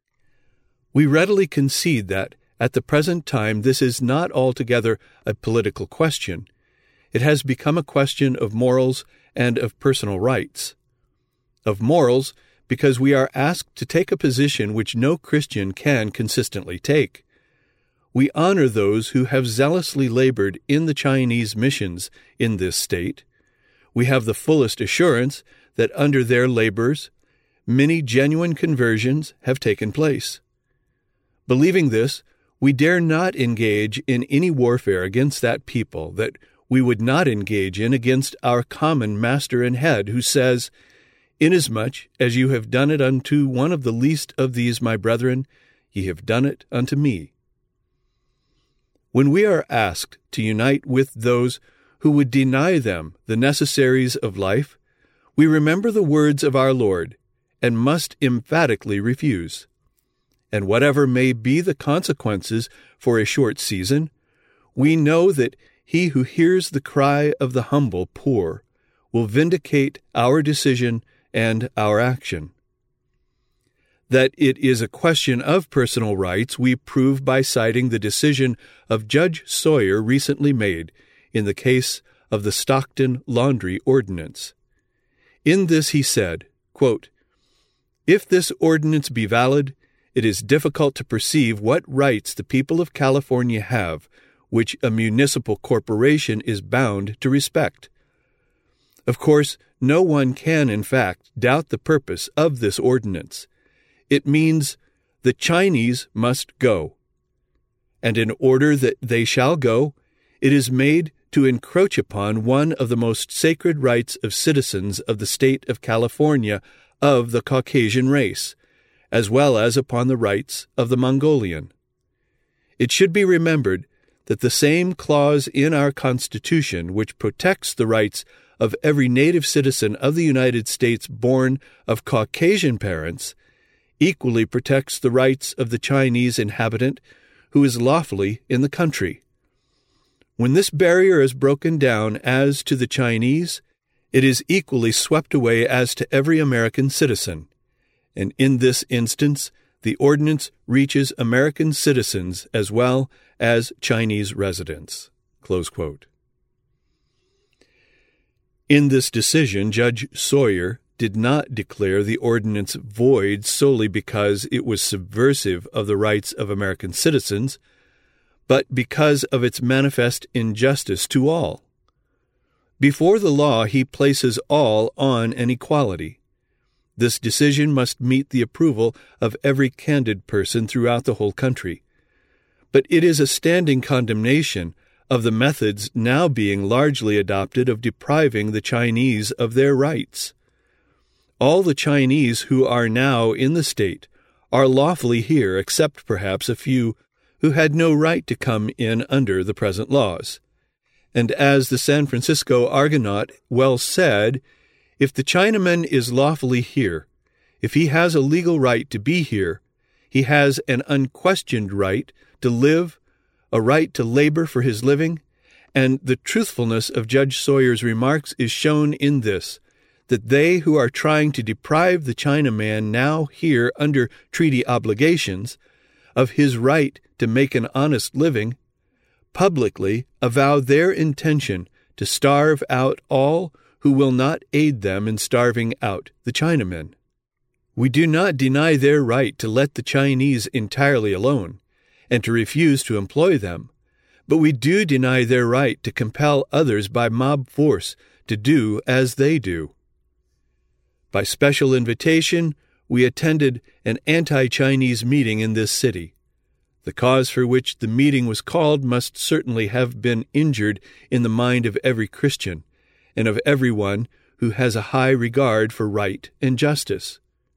We readily concede that, at the present time, this is not altogether a political question. It has become a question of morals and of personal rights. Of morals, because we are asked to take a position which no Christian can consistently take. We honor those who have zealously labored in the Chinese missions in this state. We have the fullest assurance that under their labors, many genuine conversions have taken place. Believing this, we dare not engage in any warfare against that people that we would not engage in against our common Master and Head, who says, "Inasmuch as you have done it unto one of the least of these my brethren, ye have done it unto me." When we are asked to unite with those who would deny them the necessaries of life, we remember the words of our Lord, and must emphatically refuse. And whatever may be the consequences for a short season, we know that He who hears the cry of the humble poor will vindicate our decision and our action. That it is a question of personal rights we prove by citing the decision of Judge Sawyer recently made in the case of the Stockton Laundry Ordinance. In this he said, quote, "If this ordinance be valid, it is difficult to perceive what rights the people of California have which a municipal corporation is bound to respect. Of course, no one can, in fact, doubt the purpose of this ordinance. It means the Chinese must go. And in order that they shall go, it is made to encroach upon one of the most sacred rights of citizens of the state of California of the Caucasian race, as well as upon the rights of the Mongolian. It should be remembered that the same clause in our Constitution which protects the rights of every native citizen of the United States born of Caucasian parents equally protects the rights of the Chinese inhabitant who is lawfully in the country. When this barrier is broken down as to the Chinese, it is equally swept away as to every American citizen, and in this instance, the ordinance reaches American citizens as well as Chinese residents." Close quote. In this decision, Judge Sawyer did not declare the ordinance void solely because it was subversive of the rights of American citizens, but because of its manifest injustice to all. Before the law, he places all on an equality. This decision must meet the approval of every candid person throughout the whole country. But it is a standing condemnation of the methods now being largely adopted of depriving the Chinese of their rights. All the Chinese who are now in the state are lawfully here, except perhaps a few who had no right to come in under the present laws. And as the San Francisco Argonaut well said, if the Chinaman is lawfully here, if he has a legal right to be here, he has an unquestioned right to live, a right to labor for his living, and the truthfulness of Judge Sawyer's remarks is shown in this, that they who are trying to deprive the Chinaman now here under treaty obligations of his right to make an honest living, publicly avow their intention to starve out all who will not aid them in starving out the Chinamen. We do not deny their right to let the Chinese entirely alone, and to refuse to employ them, but we do deny their right to compel others by mob force to do as they do. By special invitation, we attended an anti-Chinese meeting in this city. The cause for which the meeting was called must certainly have been injured in the mind of every Christian, and of everyone who has a high regard for right and justice.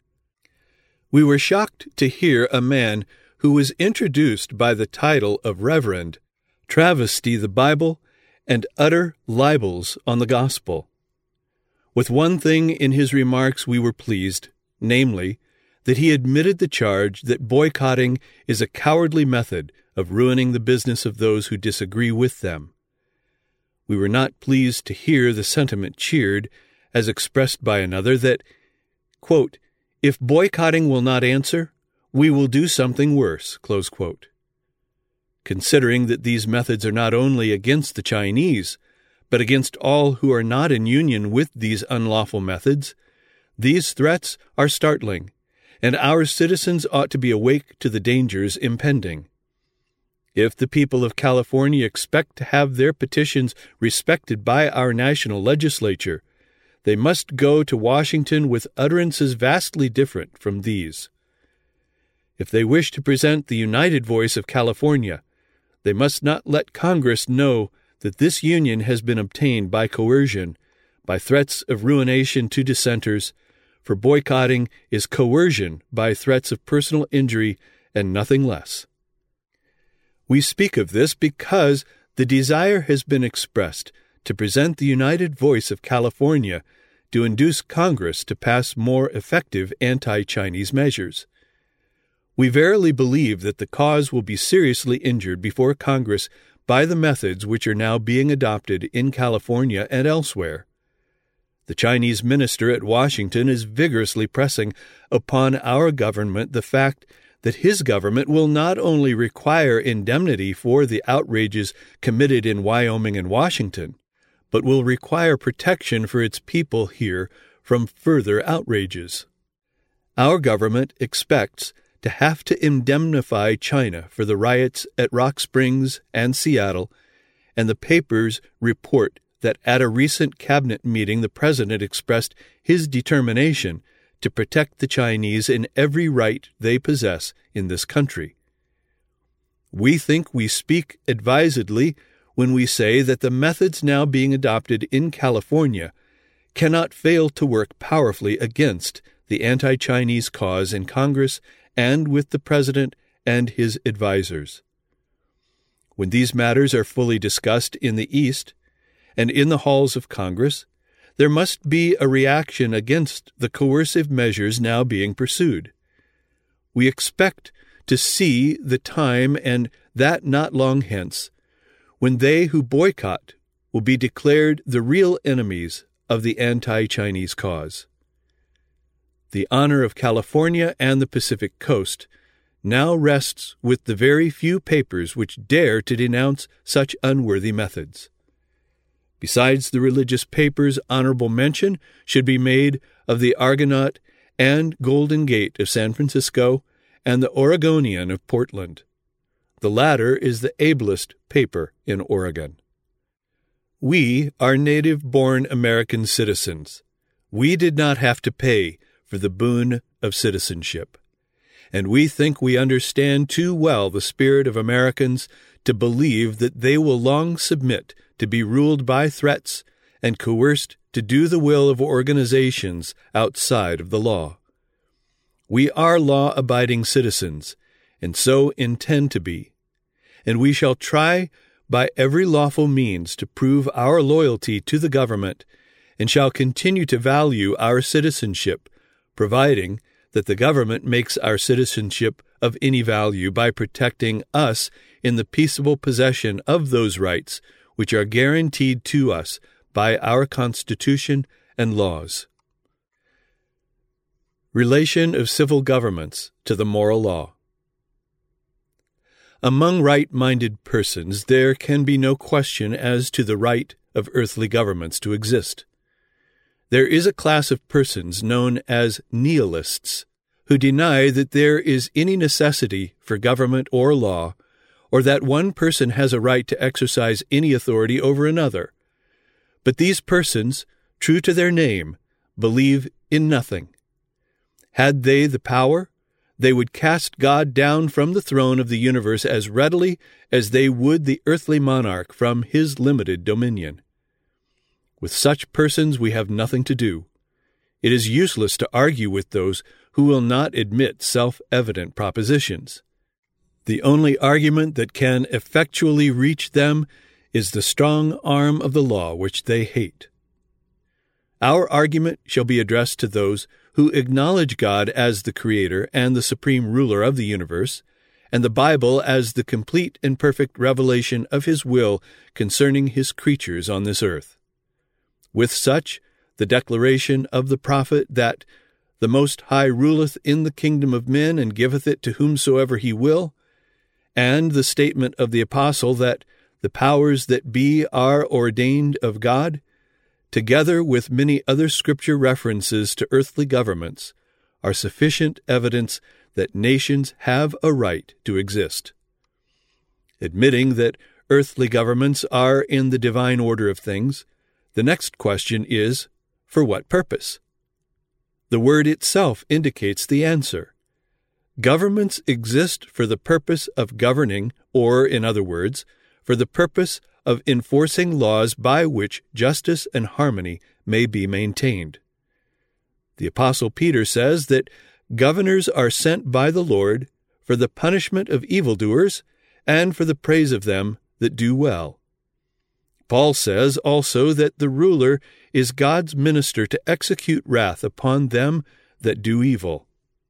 We were shocked to hear a man who was introduced by the title of Reverend travesty the Bible and utter libels on the gospel. With one thing in his remarks we were pleased, namely, that he admitted the charge that boycotting is a cowardly method of ruining the business of those who disagree with them. We were not pleased to hear the sentiment cheered, as expressed by another, that, quote, "if boycotting will not answer, we will do something worse," close quote. Considering that these methods are not only against the Chinese, but against all who are not in union with these unlawful methods, these threats are startling, and our citizens ought to be awake to the dangers impending. If the people of California expect to have their petitions respected by our national legislature, they must go to Washington with utterances vastly different from these. If they wish to present the united voice of California, they must not let Congress know that this union has been obtained by coercion, by threats of ruination to dissenters, for boycotting is coercion by threats of personal injury and nothing less. We speak of this because the desire has been expressed to present the united voice of California to induce Congress to pass more effective anti-Chinese measures. We verily believe that the cause will be seriously injured before Congress by the methods which are now being adopted in California and elsewhere. The Chinese minister at Washington is vigorously pressing upon our government the fact that his government will not only require indemnity for the outrages committed in Wyoming and Washington, but will require protection for its people here from further outrages. Our government expects to have to indemnify China for the riots at Rock Springs and Seattle, and the papers report that at a recent cabinet meeting the president expressed his determination to protect the Chinese in every right they possess in this country. We think we speak advisedly when we say that the methods now being adopted in California cannot fail to work powerfully against the anti-Chinese cause in Congress and with the President and his advisers. When these matters are fully discussed in the East and in the halls of Congress, there must be a reaction against the coercive measures now being pursued. We expect to see the time, and that not long hence, when they who boycott will be declared the real enemies of the anti-Chinese cause. The honor of California and the Pacific Coast now rests with the very few papers which dare to denounce such unworthy methods. Besides the religious papers, honorable mention should be made of the Argonaut and Golden Gate of San Francisco and the Oregonian of Portland. The latter is the ablest paper in Oregon. We are native-born American citizens. We did not have to pay for the boon of citizenship. And we think we understand too well the spirit of Americans to believe that they will long submit to be ruled by threats and coerced to do the will of organizations outside of the law. We are law-abiding citizens, and so intend to be, and we shall try by every lawful means to prove our loyalty to the government, and shall continue to value our citizenship, providing that the government makes our citizenship of any value by protecting us in the peaceable possession of those rights which are guaranteed to us by our Constitution and laws. Relation of civil governments to the moral law. Among right-minded persons there can be no question as to the right of earthly governments to exist. There is a class of persons known as nihilists who deny that there is any necessity for government or law, or that one person has a right to exercise any authority over another. But these persons, true to their name, believe in nothing. Had they the power, they would cast God down from the throne of the universe as readily as they would the earthly monarch from his limited dominion. With such persons we have nothing to do. It is useless to argue with those who will not admit self-evident propositions. The only argument that can effectually reach them is the strong arm of the law which they hate. Our argument shall be addressed to those who acknowledge God as the Creator and the supreme ruler of the universe, and the Bible as the complete and perfect revelation of His will concerning His creatures on this earth. With such, the declaration of the prophet that the Most High ruleth in the kingdom of men and giveth it to whomsoever He will, and the statement of the apostle that the powers that be are ordained of God, together with many other scripture references to earthly governments, are sufficient evidence that nations have a right to exist. Admitting that earthly governments are in the divine order of things, the next question is, for what purpose? The word itself indicates the answer. Governments exist for the purpose of governing, or, in other words, for the purpose of enforcing laws by which justice and harmony may be maintained. The Apostle Peter says that governors are sent by the Lord for the punishment of evildoers and for the praise of them that do well. Paul says also that the ruler is God's minister to execute wrath upon them that do evil.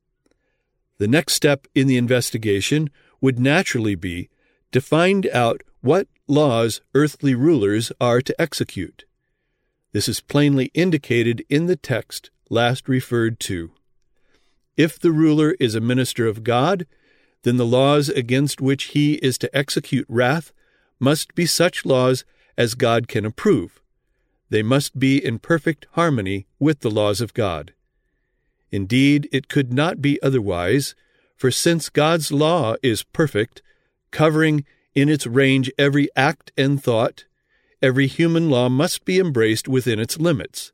The next step in the investigation would naturally be to find out what laws earthly rulers are to execute. This is plainly indicated in the text last referred to. If the ruler is a minister of God, then the laws against which he is to execute wrath must be such laws as God can approve. They must be in perfect harmony with the laws of God. Indeed, it could not be otherwise, for since God's law is perfect, covering in its range every act and thought, every human law must be embraced within its limits.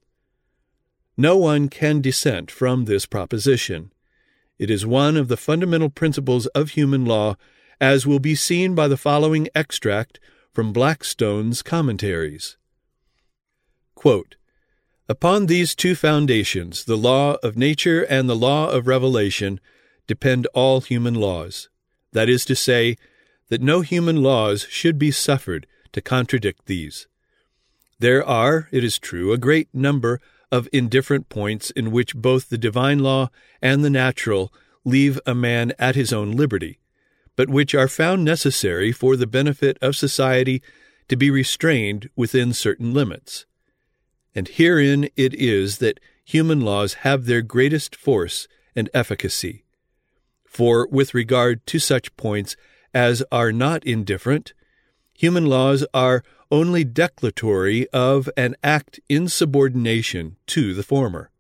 No one can dissent from this proposition. It is one of the fundamental principles of human law, as will be seen by the following extract from Blackstone's commentaries. Quote, Upon these two foundations, the law of nature and the law of revelation, depend all human laws. That is to say, that no human laws should be suffered to contradict these. There are, it is true, a great number of indifferent points in which both the divine law and the natural leave a man at his own liberty, but which are found necessary for the benefit of society to be restrained within certain limits. And herein it is that human laws have their greatest force and efficacy. For with regard to such points as are not indifferent, human laws are only declaratory of an act in subordination to the former.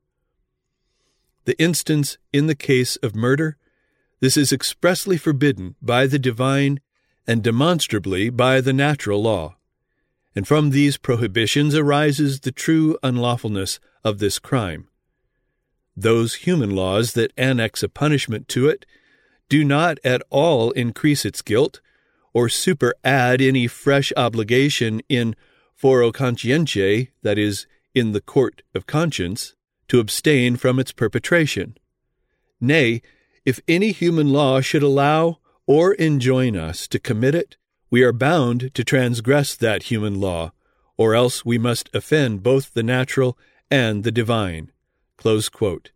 The instance in the case of murder, this is expressly forbidden by the divine and demonstrably by the natural law. And from these prohibitions arises the true unlawfulness of this crime. Those human laws that annex a punishment to it do not at all increase its guilt, or superadd any fresh obligation in foro conscientiae, that is, in the court of conscience, to abstain from its perpetration. Nay, if any human law should allow or enjoin us to commit it, we are bound to transgress that human law, or else we must offend both the natural and the divine." Close quote.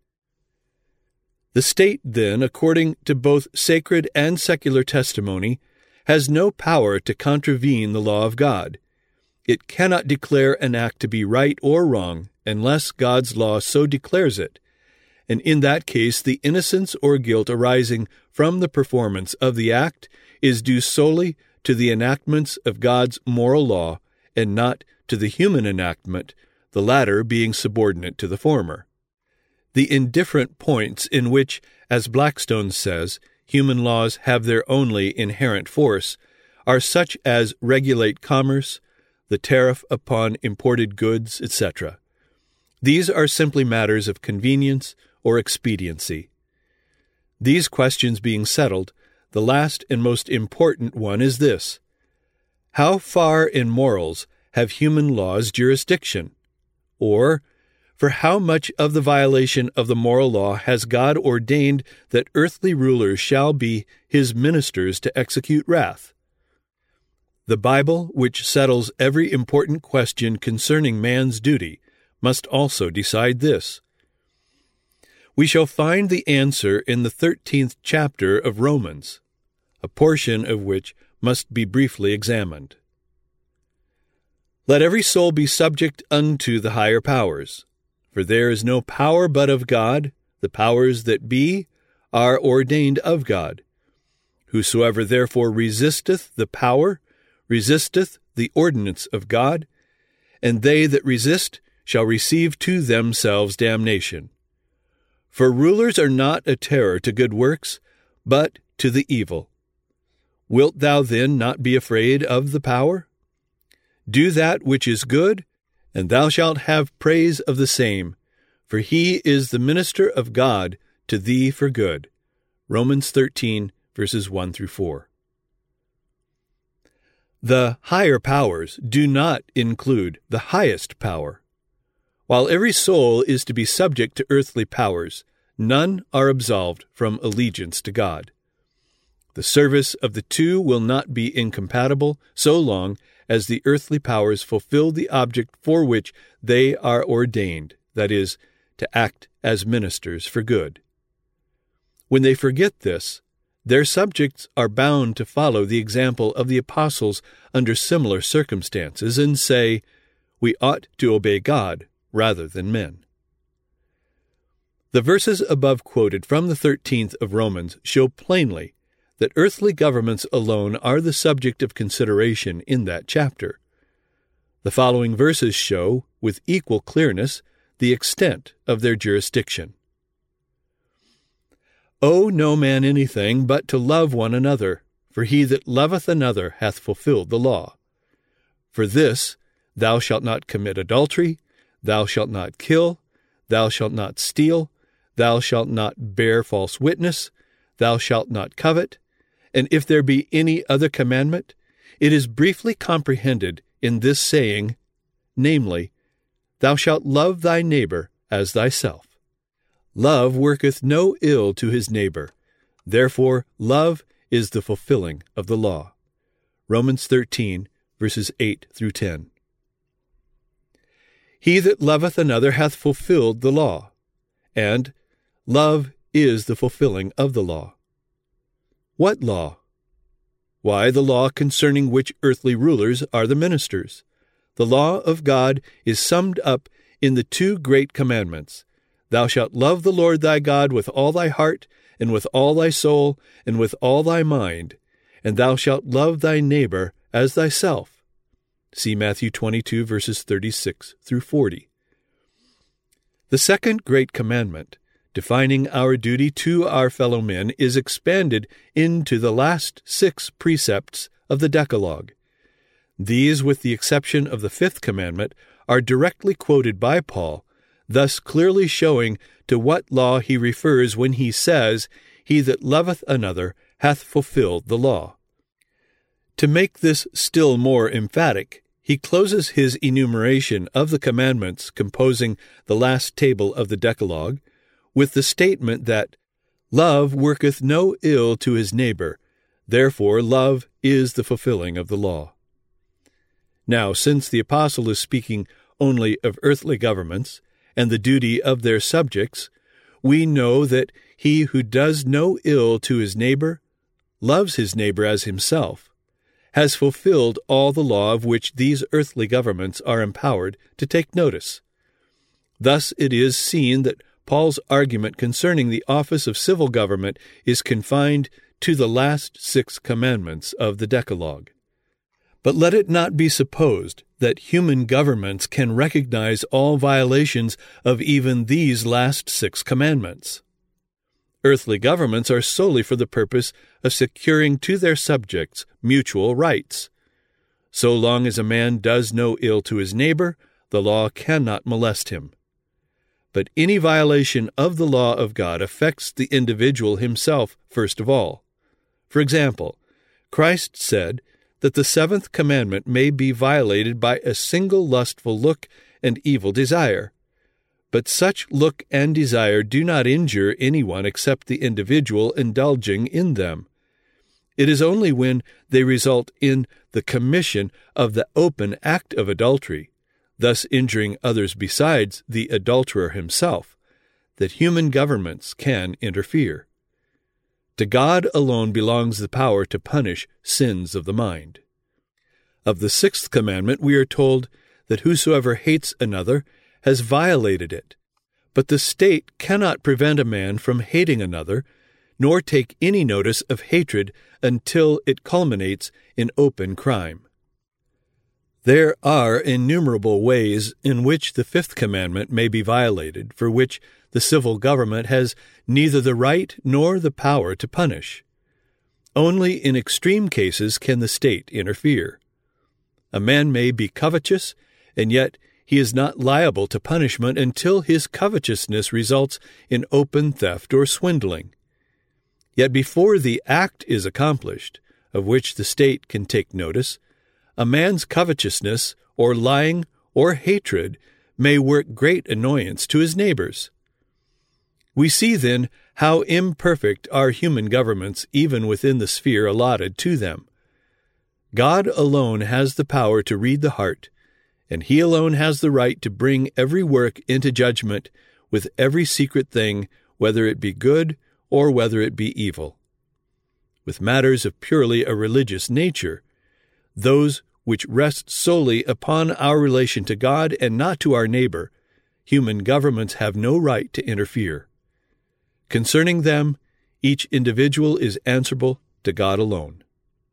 The state, then, according to both sacred and secular testimony, has no power to contravene the law of God. It cannot declare an act to be right or wrong unless God's law so declares it, and in that case the innocence or guilt arising from the performance of the act is due solely to the enactments of God's moral law and not to the human enactment, the latter being subordinate to the former. The indifferent points in which, as Blackstone says, human laws have their only inherent force are such as regulate commerce, the tariff upon imported goods, etc. These are simply matters of convenience or expediency. These questions being settled, the last and most important one is this: how far in morals have human laws jurisdiction? Or, for how much of the violation of the moral law has God ordained that earthly rulers shall be his ministers to execute wrath? The Bible, which settles every important question concerning man's duty, must also decide this. We shall find the answer in the 13th chapter of Romans, a portion of which must be briefly examined. "Let every soul be subject unto the higher powers. For there is no power but of God. The powers that be are ordained of God. Whosoever therefore resisteth the power, resisteth the ordinance of God, and they that resist shall receive to themselves damnation. For rulers are not a terror to good works, but to the evil. Wilt thou then not be afraid of the power? Do that which is good, and thou shalt have praise of the same, for he is the minister of God to thee for good." Romans 13, verses 1 through 4. The higher powers do not include the highest power. While every soul is to be subject to earthly powers, none are absolved from allegiance to God. The service of the two will not be incompatible so long as the earthly powers fulfill the object for which they are ordained, that is, to act as ministers for good. When they forget this, their subjects are bound to follow the example of the apostles under similar circumstances and say, "We ought to obey God rather than men." The verses above quoted from the 13th of Romans show plainly that earthly governments alone are the subject of consideration in that chapter. The following verses show, with equal clearness, the extent of their jurisdiction. "Owe no man anything but to love one another, for he that loveth another hath fulfilled the law. For this, thou shalt not commit adultery, thou shalt not kill, thou shalt not steal, thou shalt not bear false witness, thou shalt not covet. And if there be any other commandment, it is briefly comprehended in this saying, namely, Thou shalt love thy neighbor as thyself. Love worketh no ill to his neighbor. Therefore, love is the fulfilling of the law. Romans 13, verses 8 through 10. He that loveth another hath fulfilled the law, and love is the fulfilling of the law. What law? Why, the law concerning which earthly rulers are the ministers. The law of God is summed up in the two great commandments. Thou shalt love the Lord thy God with all thy heart, and with all thy soul, and with all thy mind, and thou shalt love thy neighbor as thyself. See Matthew 22, verses 36 through 40. The second great commandment, defining our duty to our fellow men, is expanded into the last 6 precepts of the Decalogue. These, with the exception of the 5th commandment, are directly quoted by Paul, thus clearly showing to what law he refers when he says, He that loveth another hath fulfilled the law. To make this still more emphatic, he closes his enumeration of the commandments composing the last table of the Decalogue with the statement that love worketh no ill to his neighbor, therefore love is the fulfilling of the law. Now, since the apostle is speaking only of earthly governments and the duty of their subjects, we know that he who does no ill to his neighbor, loves his neighbor as himself, has fulfilled all the law of which these earthly governments are empowered to take notice. Thus it is seen that Paul's argument concerning the office of civil government is confined to the last 6 commandments of the Decalogue. But let it not be supposed that human governments can recognize all violations of even these last 6 commandments. Earthly governments are solely for the purpose of securing to their subjects mutual rights. So long as a man does no ill to his neighbor, the law cannot molest him. But any violation of the law of God affects the individual himself first of all. For example, Christ said that the 7th commandment may be violated by a single lustful look and evil desire. But such look and desire do not injure anyone except the individual indulging in them. It is only when they result in the commission of the open act of adultery, thus injuring others besides the adulterer himself, that human governments can interfere. To God alone belongs the power to punish sins of the mind. Of the 6th commandment we are told that whosoever hates another has violated it. But the state cannot prevent a man from hating another, nor take any notice of hatred until it culminates in open crime. There are innumerable ways in which the 5th commandment may be violated, for which the civil government has neither the right nor the power to punish. Only in extreme cases can the state interfere. A man may be covetous, and yet he is not liable to punishment until his covetousness results in open theft or swindling. Yet before the act is accomplished, of which the state can take notice, a man's covetousness or lying or hatred may work great annoyance to his neighbors. We see then how imperfect are human governments even within the sphere allotted to them. God alone has the power to read the heart, and He alone has the right to bring every work into judgment with every secret thing, whether it be good or whether it be evil. With matters of purely a religious nature, those which rest solely upon our relation to God and not to our neighbor, human governments have no right to interfere. Concerning them, each individual is answerable to God alone.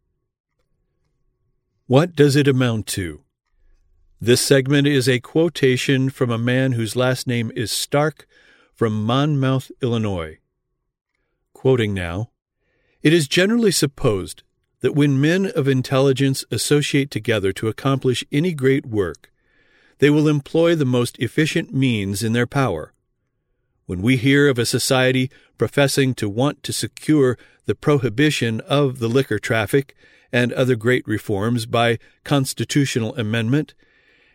What does it amount to? This segment is a quotation from a man whose last name is Stark from Monmouth, Illinois. Quoting now, "It is generally supposed that when men of intelligence associate together to accomplish any great work, they will employ the most efficient means in their power. When we hear of a society professing to want to secure the prohibition of the liquor traffic and other great reforms by constitutional amendment,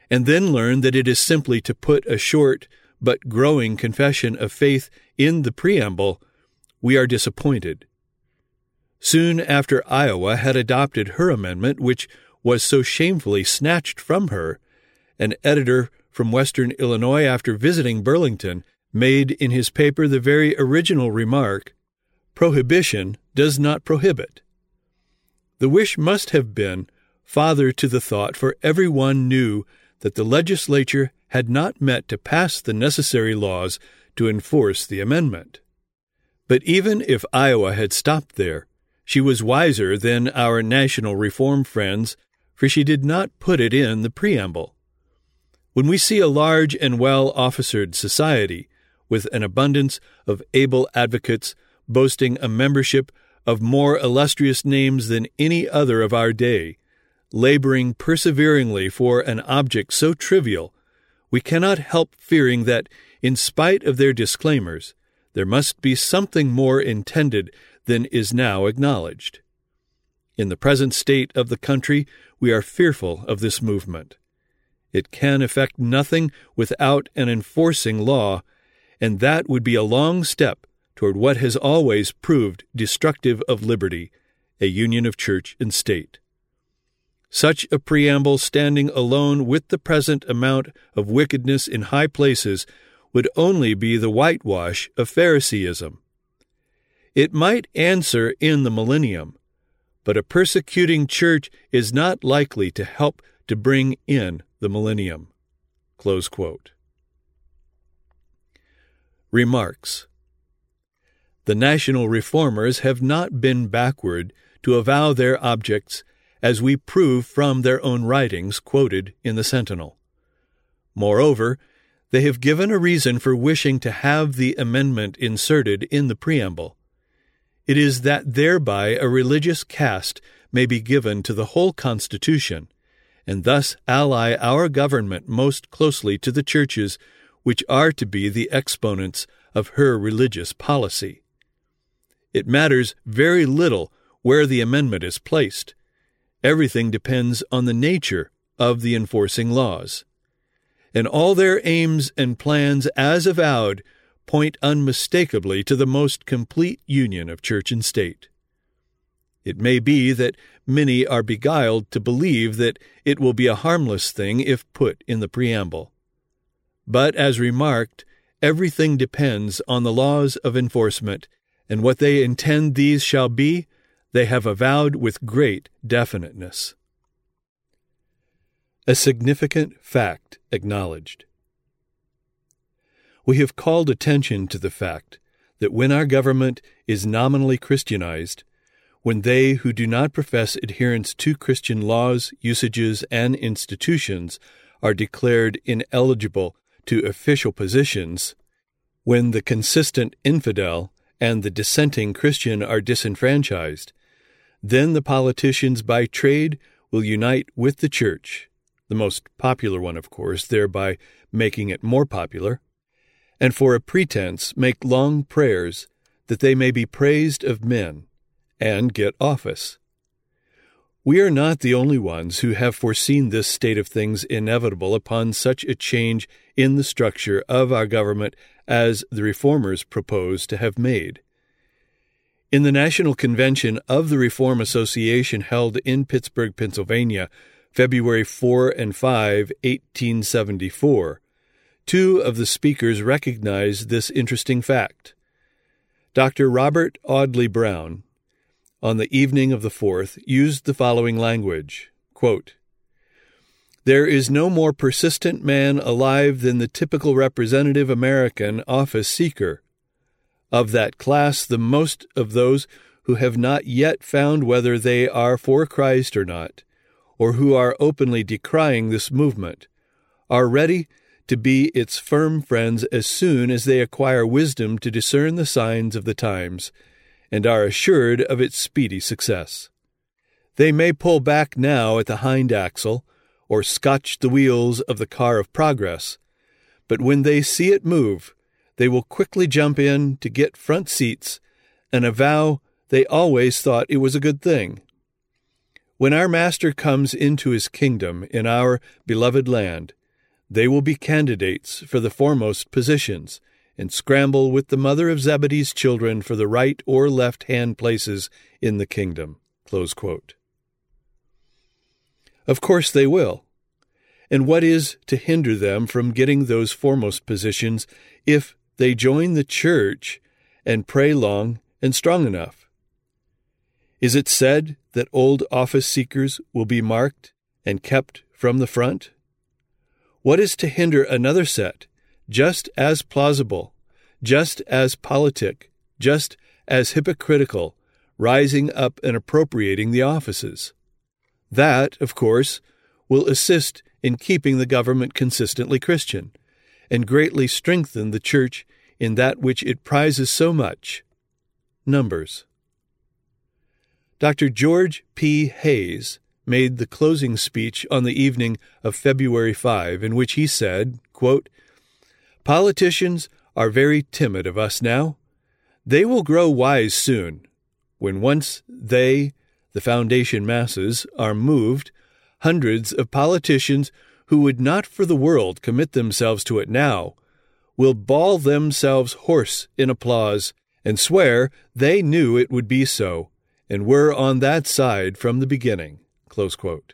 and then learn that it is simply to put a short but growing confession of faith in the preamble, we are disappointed. Soon after Iowa had adopted her amendment, which was so shamefully snatched from her, an editor from Western Illinois, after visiting Burlington, made in his paper the very original remark, "Prohibition does not prohibit." The wish must have been father to the thought, for everyone knew that the legislature had not met to pass the necessary laws to enforce the amendment. But even if Iowa had stopped there, she was wiser than our national reform friends, for she did not put it in the preamble. When we see a large and well-officered society, with an abundance of able advocates boasting a membership of more illustrious names than any other of our day, laboring perseveringly for an object so trivial, we cannot help fearing that, in spite of their disclaimers, there must be something more intended than is now acknowledged. In the present state of the country, we are fearful of this movement. It can effect nothing without an enforcing law, and that would be a long step toward what has always proved destructive of liberty, a union of church and state. Such a preamble, standing alone with the present amount of wickedness in high places, would only be the whitewash of Phariseeism. It might answer in the millennium, but a persecuting church is not likely to help to bring in the millennium. Close quote. Remarks. The national reformers have not been backward to avow their objects, as we prove from their own writings quoted in the Sentinel. Moreover, they have given a reason for wishing to have the amendment inserted in the preamble. It is that thereby a religious cast may be given to the whole Constitution, and thus ally our government most closely to the churches which are to be the exponents of her religious policy. It matters very little where the amendment is placed. Everything depends on the nature of the enforcing laws. And all their aims and plans, as avowed, point unmistakably to the most complete union of church and state. It may be that many are beguiled to believe that it will be a harmless thing if put in the preamble. But, as remarked, everything depends on the laws of enforcement, and what they intend these shall be, they have avowed with great definiteness. A significant fact acknowledged. We have called attention to the fact that when our government is nominally Christianized, when they who do not profess adherence to Christian laws, usages, and institutions are declared ineligible to official positions, when the consistent infidel and the dissenting Christian are disenfranchised, then the politicians by trade will unite with the church, the most popular one, of course, thereby making it more popular, and for a pretense make long prayers that they may be praised of men and get office. We are not the only ones who have foreseen this state of things inevitable upon such a change in the structure of our government as the reformers propose to have made. In the National Convention of the Reform Association held in Pittsburgh, Pennsylvania, February 4 and 5, 1874, two of the speakers recognized this interesting fact. Dr. Robert Audley Brown, on the evening of the 4th, used the following language, quote, "There is no more persistent man alive than the typical representative American office seeker. Of that class, the most of those who have not yet found whether they are for Christ or not, or who are openly decrying this movement, are ready to be its firm friends as soon as they acquire wisdom to discern the signs of the times, and are assured of its speedy success. They may pull back now at the hind axle, or scotch the wheels of the car of progress, but when they see it move, they will quickly jump in to get front seats and avow they always thought it was a good thing. When our Master comes into his kingdom in our beloved land, they will be candidates for the foremost positions and scramble with the mother of Zebedee's children for the right or left-hand places in the kingdom." Close quote. Of course they will. And what is to hinder them from getting those foremost positions if they join the church and pray long and strong enough? Is it said that old office seekers will be marked and kept from the front? What is to hinder another set, just as plausible, just as politic, just as hypocritical, rising up and appropriating the offices? That, of course, will assist in keeping the government consistently Christian, and greatly strengthen the church in that which it prizes so much, numbers. Dr. George P. Hayes made the closing speech on the evening of February 5, in which he said, quote, "Politicians are very timid of us now. They will grow wise soon. When once they, the foundation masses, are moved, hundreds of politicians who would not for the world commit themselves to it now will bawl themselves hoarse in applause and swear they knew it would be so and were on that side from the beginning." Close quote.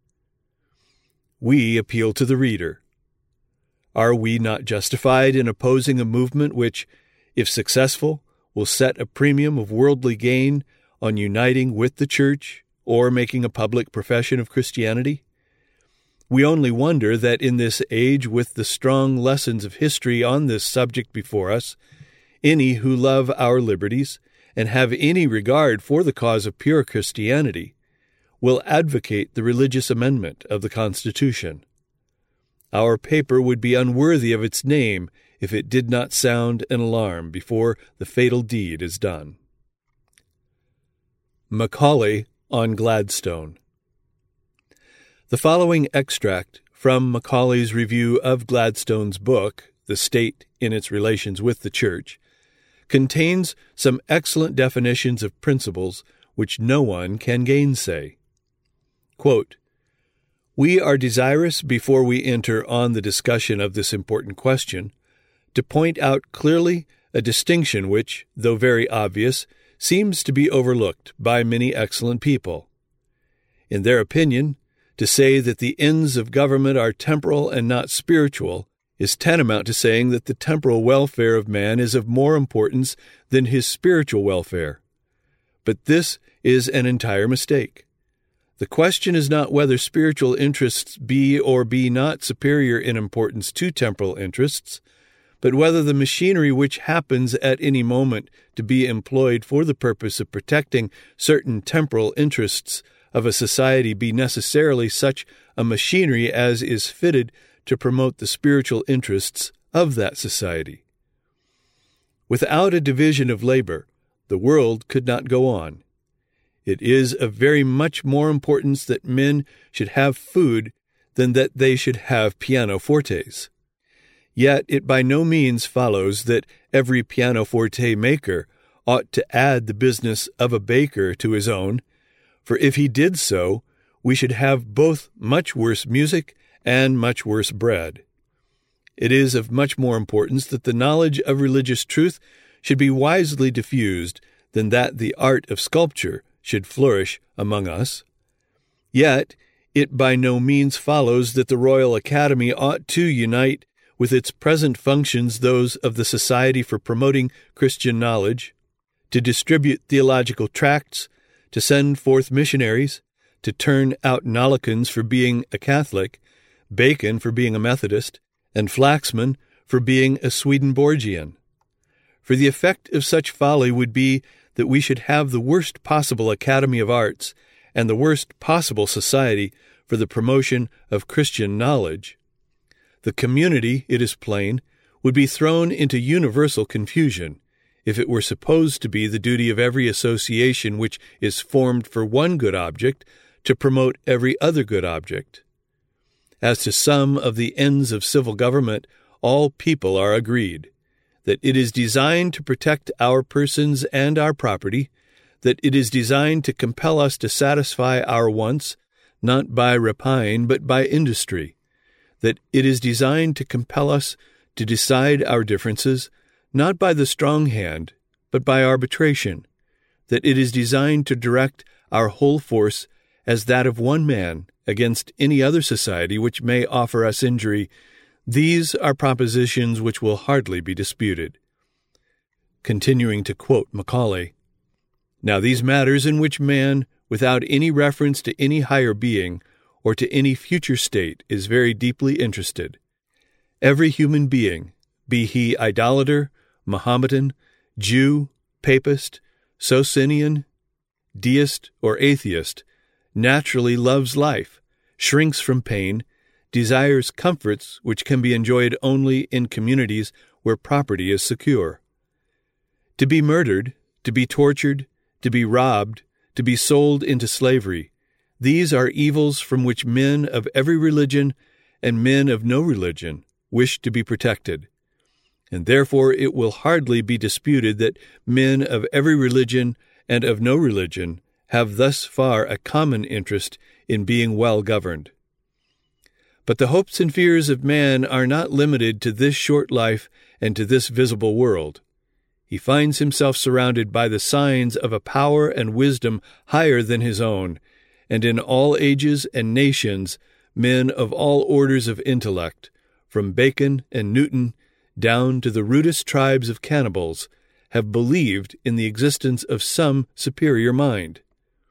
We appeal to the reader. Are we not justified in opposing a movement which, if successful, will set a premium of worldly gain on uniting with the Church or making a public profession of Christianity? We only wonder that in this age, with the strong lessons of history on this subject before us, any who love our liberties and have any regard for the cause of pure Christianity will advocate the religious amendment of the Constitution. Our paper would be unworthy of its name if it did not sound an alarm before the fatal deed is done. Macaulay on Gladstone. The following extract from Macaulay's review of Gladstone's book, The State in its Relations with the Church, contains some excellent definitions of principles which no one can gainsay. Quote, "We are desirous, before we enter on the discussion of this important question, to point out clearly a distinction which, though very obvious, seems to be overlooked by many excellent people. In their opinion, to say that the ends of government are temporal and not spiritual is tantamount to saying that the temporal welfare of man is of more importance than his spiritual welfare. But this is an entire mistake. The question is not whether spiritual interests be or be not superior in importance to temporal interests, but whether the machinery which happens at any moment to be employed for the purpose of protecting certain temporal interests of a society be necessarily such a machinery as is fitted to promote the spiritual interests of that society. Without a division of labor, the world could not go on. It is of very much more importance that men should have food than that they should have pianofortes. Yet it by no means follows that every pianoforte maker ought to add the business of a baker to his own, for if he did so, we should have both much worse music and much worse bread. It is of much more importance that the knowledge of religious truth should be wisely diffused than that the art of sculpture should flourish among us. Yet it by no means follows that the Royal Academy ought to unite with its present functions those of the Society for Promoting Christian Knowledge, to distribute theological tracts, to send forth missionaries, to turn out Nollekens for being a Catholic, Bacon for being a Methodist, and Flaxman for being a Swedenborgian. For the effect of such folly would be that we should have the worst possible Academy of Arts and the worst possible society for the promotion of Christian knowledge. The community, it is plain, would be thrown into universal confusion if it were supposed to be the duty of every association which is formed for one good object to promote every other good object. As to some of the ends of civil government, all people are agreed that it is designed to protect our persons and our property, that it is designed to compel us to satisfy our wants, not by rapine, but by industry, that it is designed to compel us to decide our differences, not by the strong hand, but by arbitration, that it is designed to direct our whole force as that of one man against any other society which may offer us injury. These are propositions which will hardly be disputed. Continuing to quote Macaulay, "Now these matters in which man, without any reference to any higher being, or to any future state, is very deeply interested. Every human being, be he idolater, Mohammedan, Jew, Papist, Socinian, deist, or atheist, naturally loves life, shrinks from pain, desires comforts which can be enjoyed only in communities where property is secure. To be murdered, to be tortured, to be robbed, to be sold into slavery, these are evils from which men of every religion and men of no religion wish to be protected. And therefore it will hardly be disputed that men of every religion and of no religion have thus far a common interest in being well governed. But the hopes and fears of man are not limited to this short life and to this visible world. He finds himself surrounded by the signs of a power and wisdom higher than his own, and in all ages and nations men of all orders of intellect, from Bacon and Newton down to the rudest tribes of cannibals, have believed in the existence of some superior mind.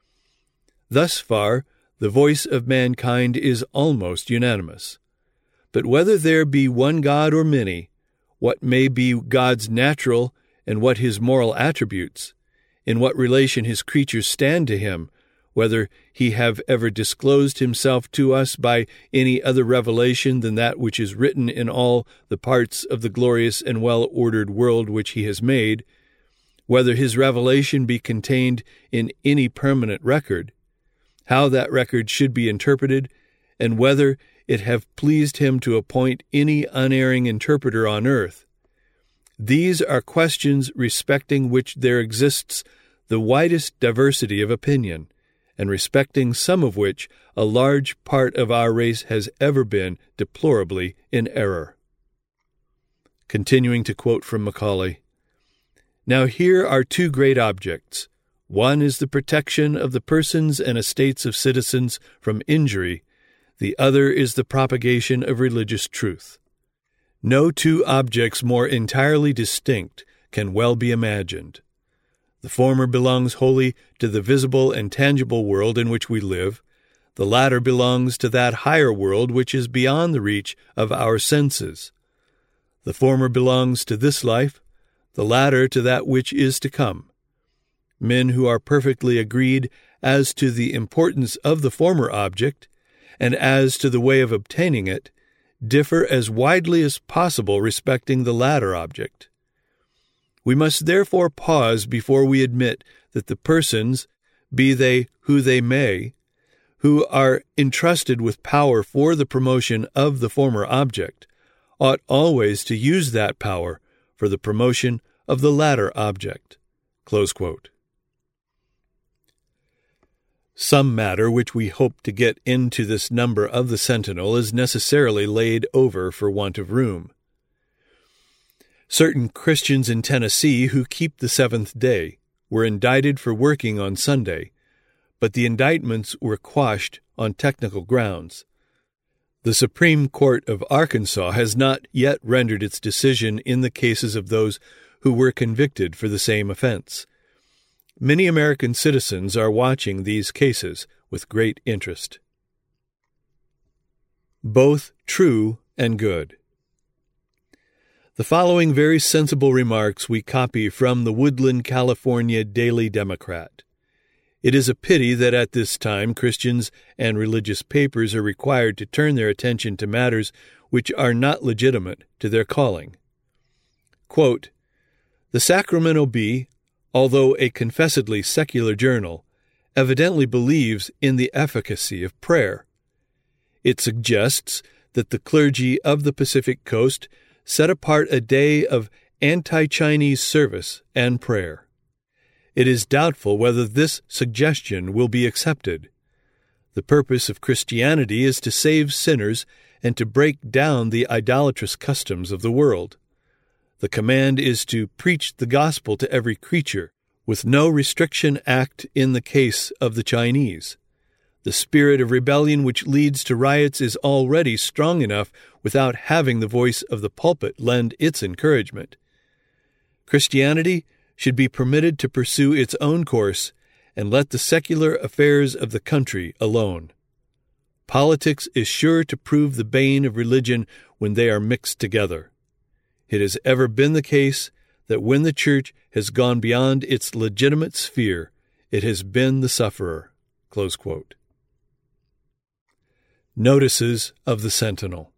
Thus far, the voice of mankind is almost unanimous. But whether there be one God or many, what may be God's natural and what his moral attributes, in what relation his creatures stand to him, whether he have ever disclosed himself to us by any other revelation than that which is written in all the parts of the glorious and well-ordered world which he has made, whether his revelation be contained in any permanent record, how that record should be interpreted, and whether it have pleased him to appoint any unerring interpreter on earth. These are questions respecting which there exists the widest diversity of opinion, and respecting some of which a large part of our race has ever been deplorably in error." Continuing to quote from Macaulay, "Now here are two great objects. One is the protection of the persons and estates of citizens from injury. The other is the propagation of religious truth. No two objects more entirely distinct can well be imagined. The former belongs wholly to the visible and tangible world in which we live. The latter belongs to that higher world which is beyond the reach of our senses. The former belongs to this life, the latter to that which is to come. Men who are perfectly agreed as to the importance of the former object, and as to the way of obtaining it, differ as widely as possible respecting the latter object. We must therefore pause before we admit that the persons, be they who they may, who are entrusted with power for the promotion of the former object, ought always to use that power for the promotion of the latter object." Close quote. Some matter which we hope to get into this number of the Sentinel is necessarily laid over for want of room. Certain Christians in Tennessee who keep the seventh day were indicted for working on Sunday, but the indictments were quashed on technical grounds. The Supreme Court of Arkansas has not yet rendered its decision in the cases of those who were convicted for the same offense. Many American citizens are watching these cases with great interest. Both true and good. The following very sensible remarks we copy from the Woodland, California Daily Democrat. It is a pity that at this time Christians and religious papers are required to turn their attention to matters which are not legitimate to their calling. Quote, "The Sacramento Bee, although a confessedly secular journal, evidently believes in the efficacy of prayer. It suggests that the clergy of the Pacific Coast set apart a day of anti-Chinese service and prayer. it is doubtful whether this suggestion will be accepted. The purpose of Christianity is to save sinners and to break down the idolatrous customs of the world. The command is to preach the gospel to every creature, with no restriction act in the case of the Chinese. The spirit of rebellion which leads to riots is already strong enough without having the voice of the pulpit lend its encouragement. Christianity should be permitted to pursue its own course and let the secular affairs of the country alone. Politics is sure to prove the bane of religion when they are mixed together. It has ever been the case that when the Church has gone beyond its legitimate sphere, it has been the sufferer." Close quote. Notices of the Sentinel.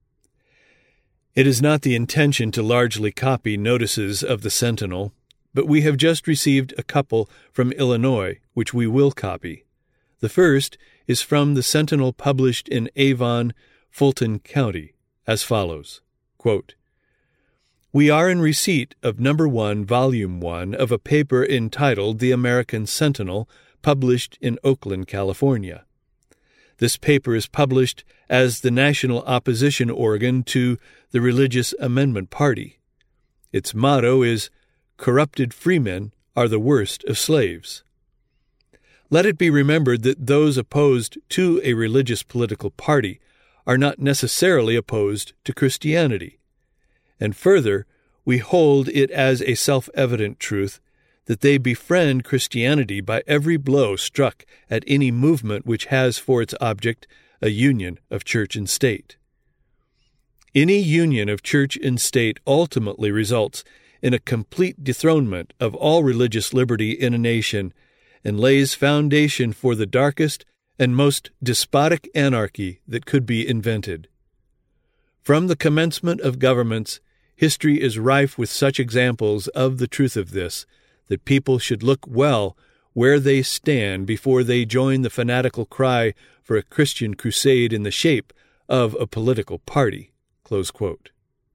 It is not the intention to largely copy notices of the Sentinel, but we have just received a couple from Illinois, which we will copy. The first is from the Sentinel published in Avon, Fulton County, as follows, quote, "We are in receipt of No. 1, Volume 1 of a paper entitled The American Sentinel, published in Oakland, California. This paper is published as the national opposition organ to the Religious Amendment Party. Its motto is, 'Corrupted freemen are the worst of slaves.' Let it be remembered that those opposed to a religious political party are not necessarily opposed to Christianity. And further, we hold it as a self-evident truth that they befriend Christianity by every blow struck at any movement which has for its object a union of church and state. Any union of church and state ultimately results in a complete dethronement of all religious liberty in a nation and lays foundation for the darkest and most despotic anarchy that could be invented. From the commencement of governments, history is rife with such examples of the truth of this, that people should look well where they stand before they join the fanatical cry for a Christian crusade in the shape of a political party." Close quote.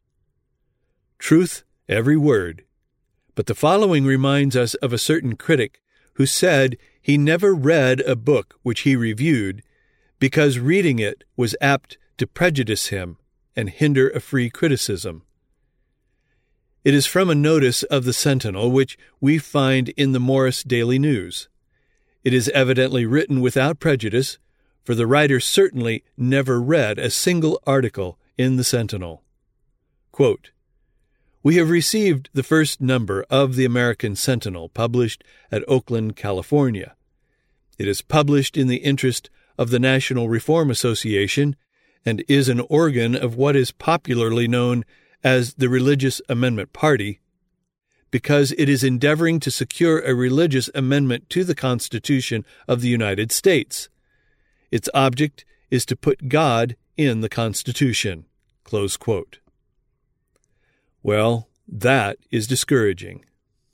Truth, every word. But the following reminds us of a certain critic who said he never read a book which he reviewed because reading it was apt to prejudice him and hinder a free criticism. It is from a notice of the Sentinel which we find in the Morris Daily News. It is evidently written without prejudice, for the writer certainly never read a single article in the Sentinel. Quote, "We have received the first number of the American Sentinel, published at Oakland, California. It is published in the interest of the National Reform Association and is an organ of what is popularly known as the Religious Amendment Party, because it is endeavoring to secure a religious amendment to the Constitution of the United States. Its object is to put God in the Constitution." Close quote. Well, that is discouraging.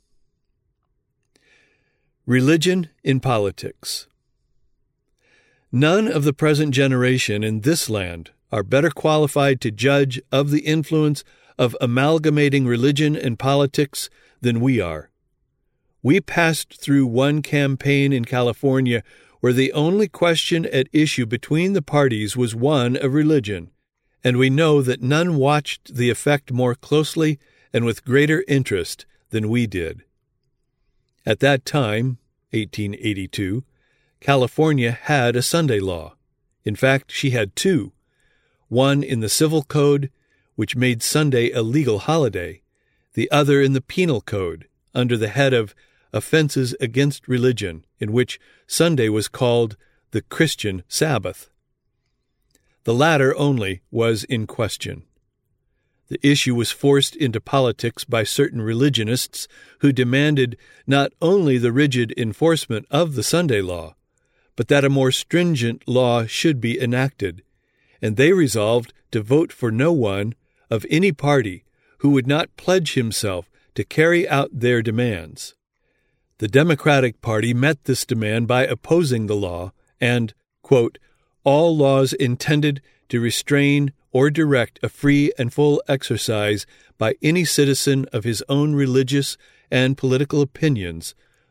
Religion in politics. None of the present generation in this land are better qualified to judge of the influence of amalgamating religion and politics than we are. We passed through one campaign in California where the only question at issue between the parties was one of religion, and we know that none watched the effect more closely and with greater interest than we did. At that time, 1882, California had a Sunday law. In fact, she had two, one in the Civil Code, which made Sunday a legal holiday, the other in the Penal Code, under the head of Offenses Against Religion, in which Sunday was called the Christian Sabbath. The latter only was in question. The issue was forced into politics by certain religionists who demanded not only the rigid enforcement of the Sunday law, but that a more stringent law should be enacted, and they resolved to vote for no one of any party who would not pledge himself to carry out their demands. The Democratic Party met this demand by opposing the law and, quote, "all laws intended to restrain or direct a free and full exercise by any citizen of his own religious and political opinions,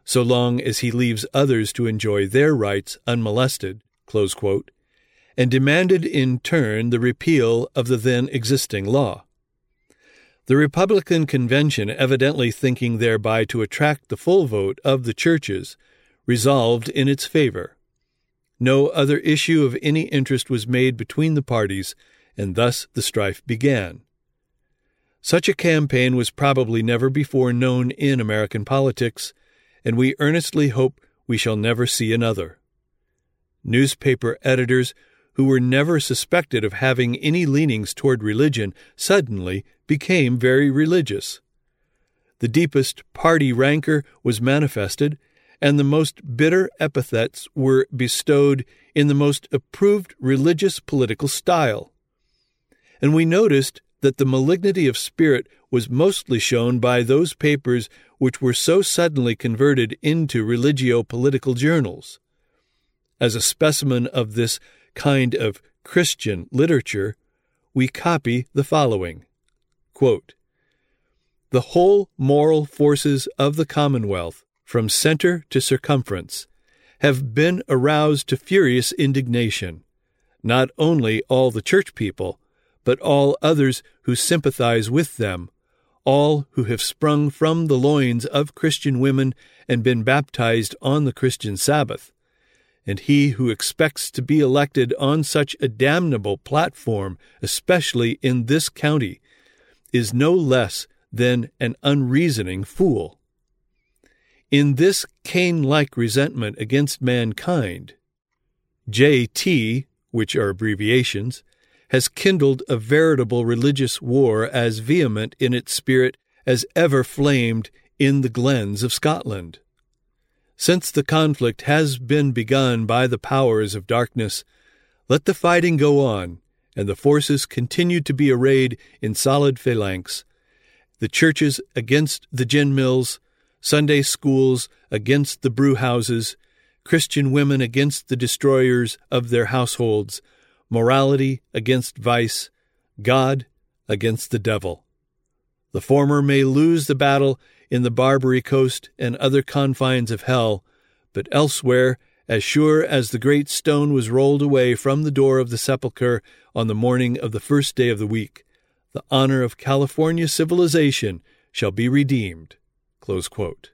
so long as he leaves others to enjoy their rights unmolested," close quote, and demanded in turn the repeal of the then existing law. The Republican convention, evidently thinking thereby to attract the full vote of the churches, resolved in its favor. No other issue of any interest was made between the parties, and thus the strife began. Such a campaign was probably never before known in American politics, and we earnestly hope we shall never see another. Newspaper editors who were never suspected of having any leanings toward religion suddenly became very religious. The deepest party rancor was manifested, and the most bitter epithets were bestowed in the most approved religious political style. And we noticed that the malignity of spirit was mostly shown by those papers which were so suddenly converted into religio-political journals. As a specimen of this kind of Christian literature, we copy the following. Quote, "The whole moral forces of the Commonwealth, from center to circumference, have been aroused to furious indignation. Not only all the church people, but all others who sympathize with them, all who have sprung from the loins of Christian women and been baptized on the Christian Sabbath. And he who expects to be elected on such a damnable platform, especially in this county, is no less than an unreasoning fool. In this Cain-like resentment against mankind, J.T., which are abbreviations, has kindled a veritable religious war as vehement in its spirit as ever flamed in the glens of Scotland. Since the conflict has been begun by the powers of darkness, let the fighting go on, and the forces continue to be arrayed in solid phalanx, the churches against the gin mills, Sunday schools against the brew houses, Christian women against the destroyers of their households, morality against vice, God against the devil. The former may lose the battle in the Barbary Coast and other confines of hell, but elsewhere, as sure as the great stone was rolled away from the door of the sepulchre on the morning of the first day of the week, the honor of California civilization shall be redeemed." Close quote.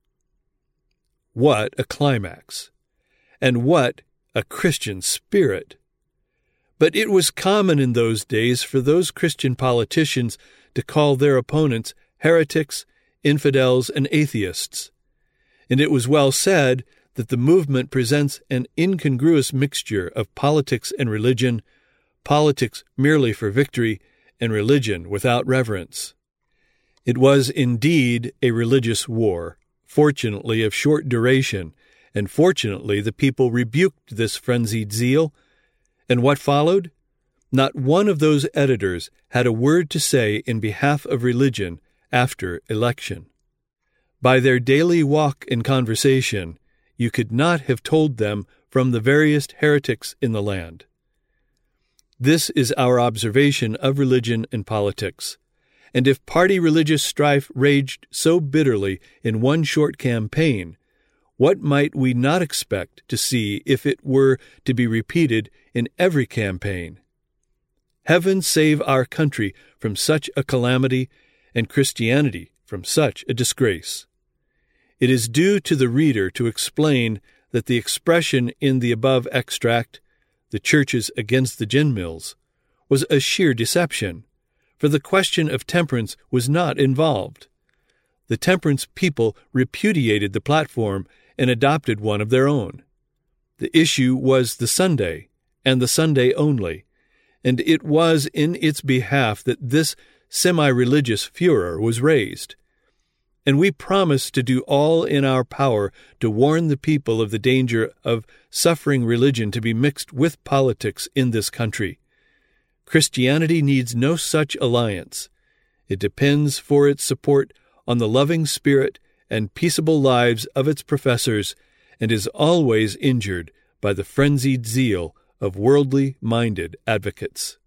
What a climax! And what a Christian spirit! But it was common in those days for those Christian politicians to call their opponents heretics, infidels, and atheists. And it was well said that the movement presents an incongruous mixture of politics and religion, politics merely for victory, and religion without reverence. It was indeed a religious war, fortunately of short duration, and fortunately the people rebuked this frenzied zeal. And what followed? Not one of those editors had a word to say in behalf of religion after election. By their daily walk and conversation, you could not have told them from the veriest heretics in the land. This is our observation of religion and politics. And if party religious strife raged so bitterly in one short campaign, what might we not expect to see if it were to be repeated in every campaign? Heaven save our country from such a calamity, and Christianity from such a disgrace. It is due to the reader to explain that the expression in the above extract, "the churches against the gin mills," was a sheer deception, for the question of temperance was not involved. The temperance people repudiated the platform and adopted one of their own. The issue was the Sunday, and the Sunday only, and it was in its behalf that this semi-religious furor was raised. And we promise to do all in our power to warn the people of the danger of suffering religion to be mixed with politics in this country. Christianity needs no such alliance. It depends for its support on the loving spirit and peaceable lives of its professors, and is always injured by the frenzied zeal of worldly-minded advocates.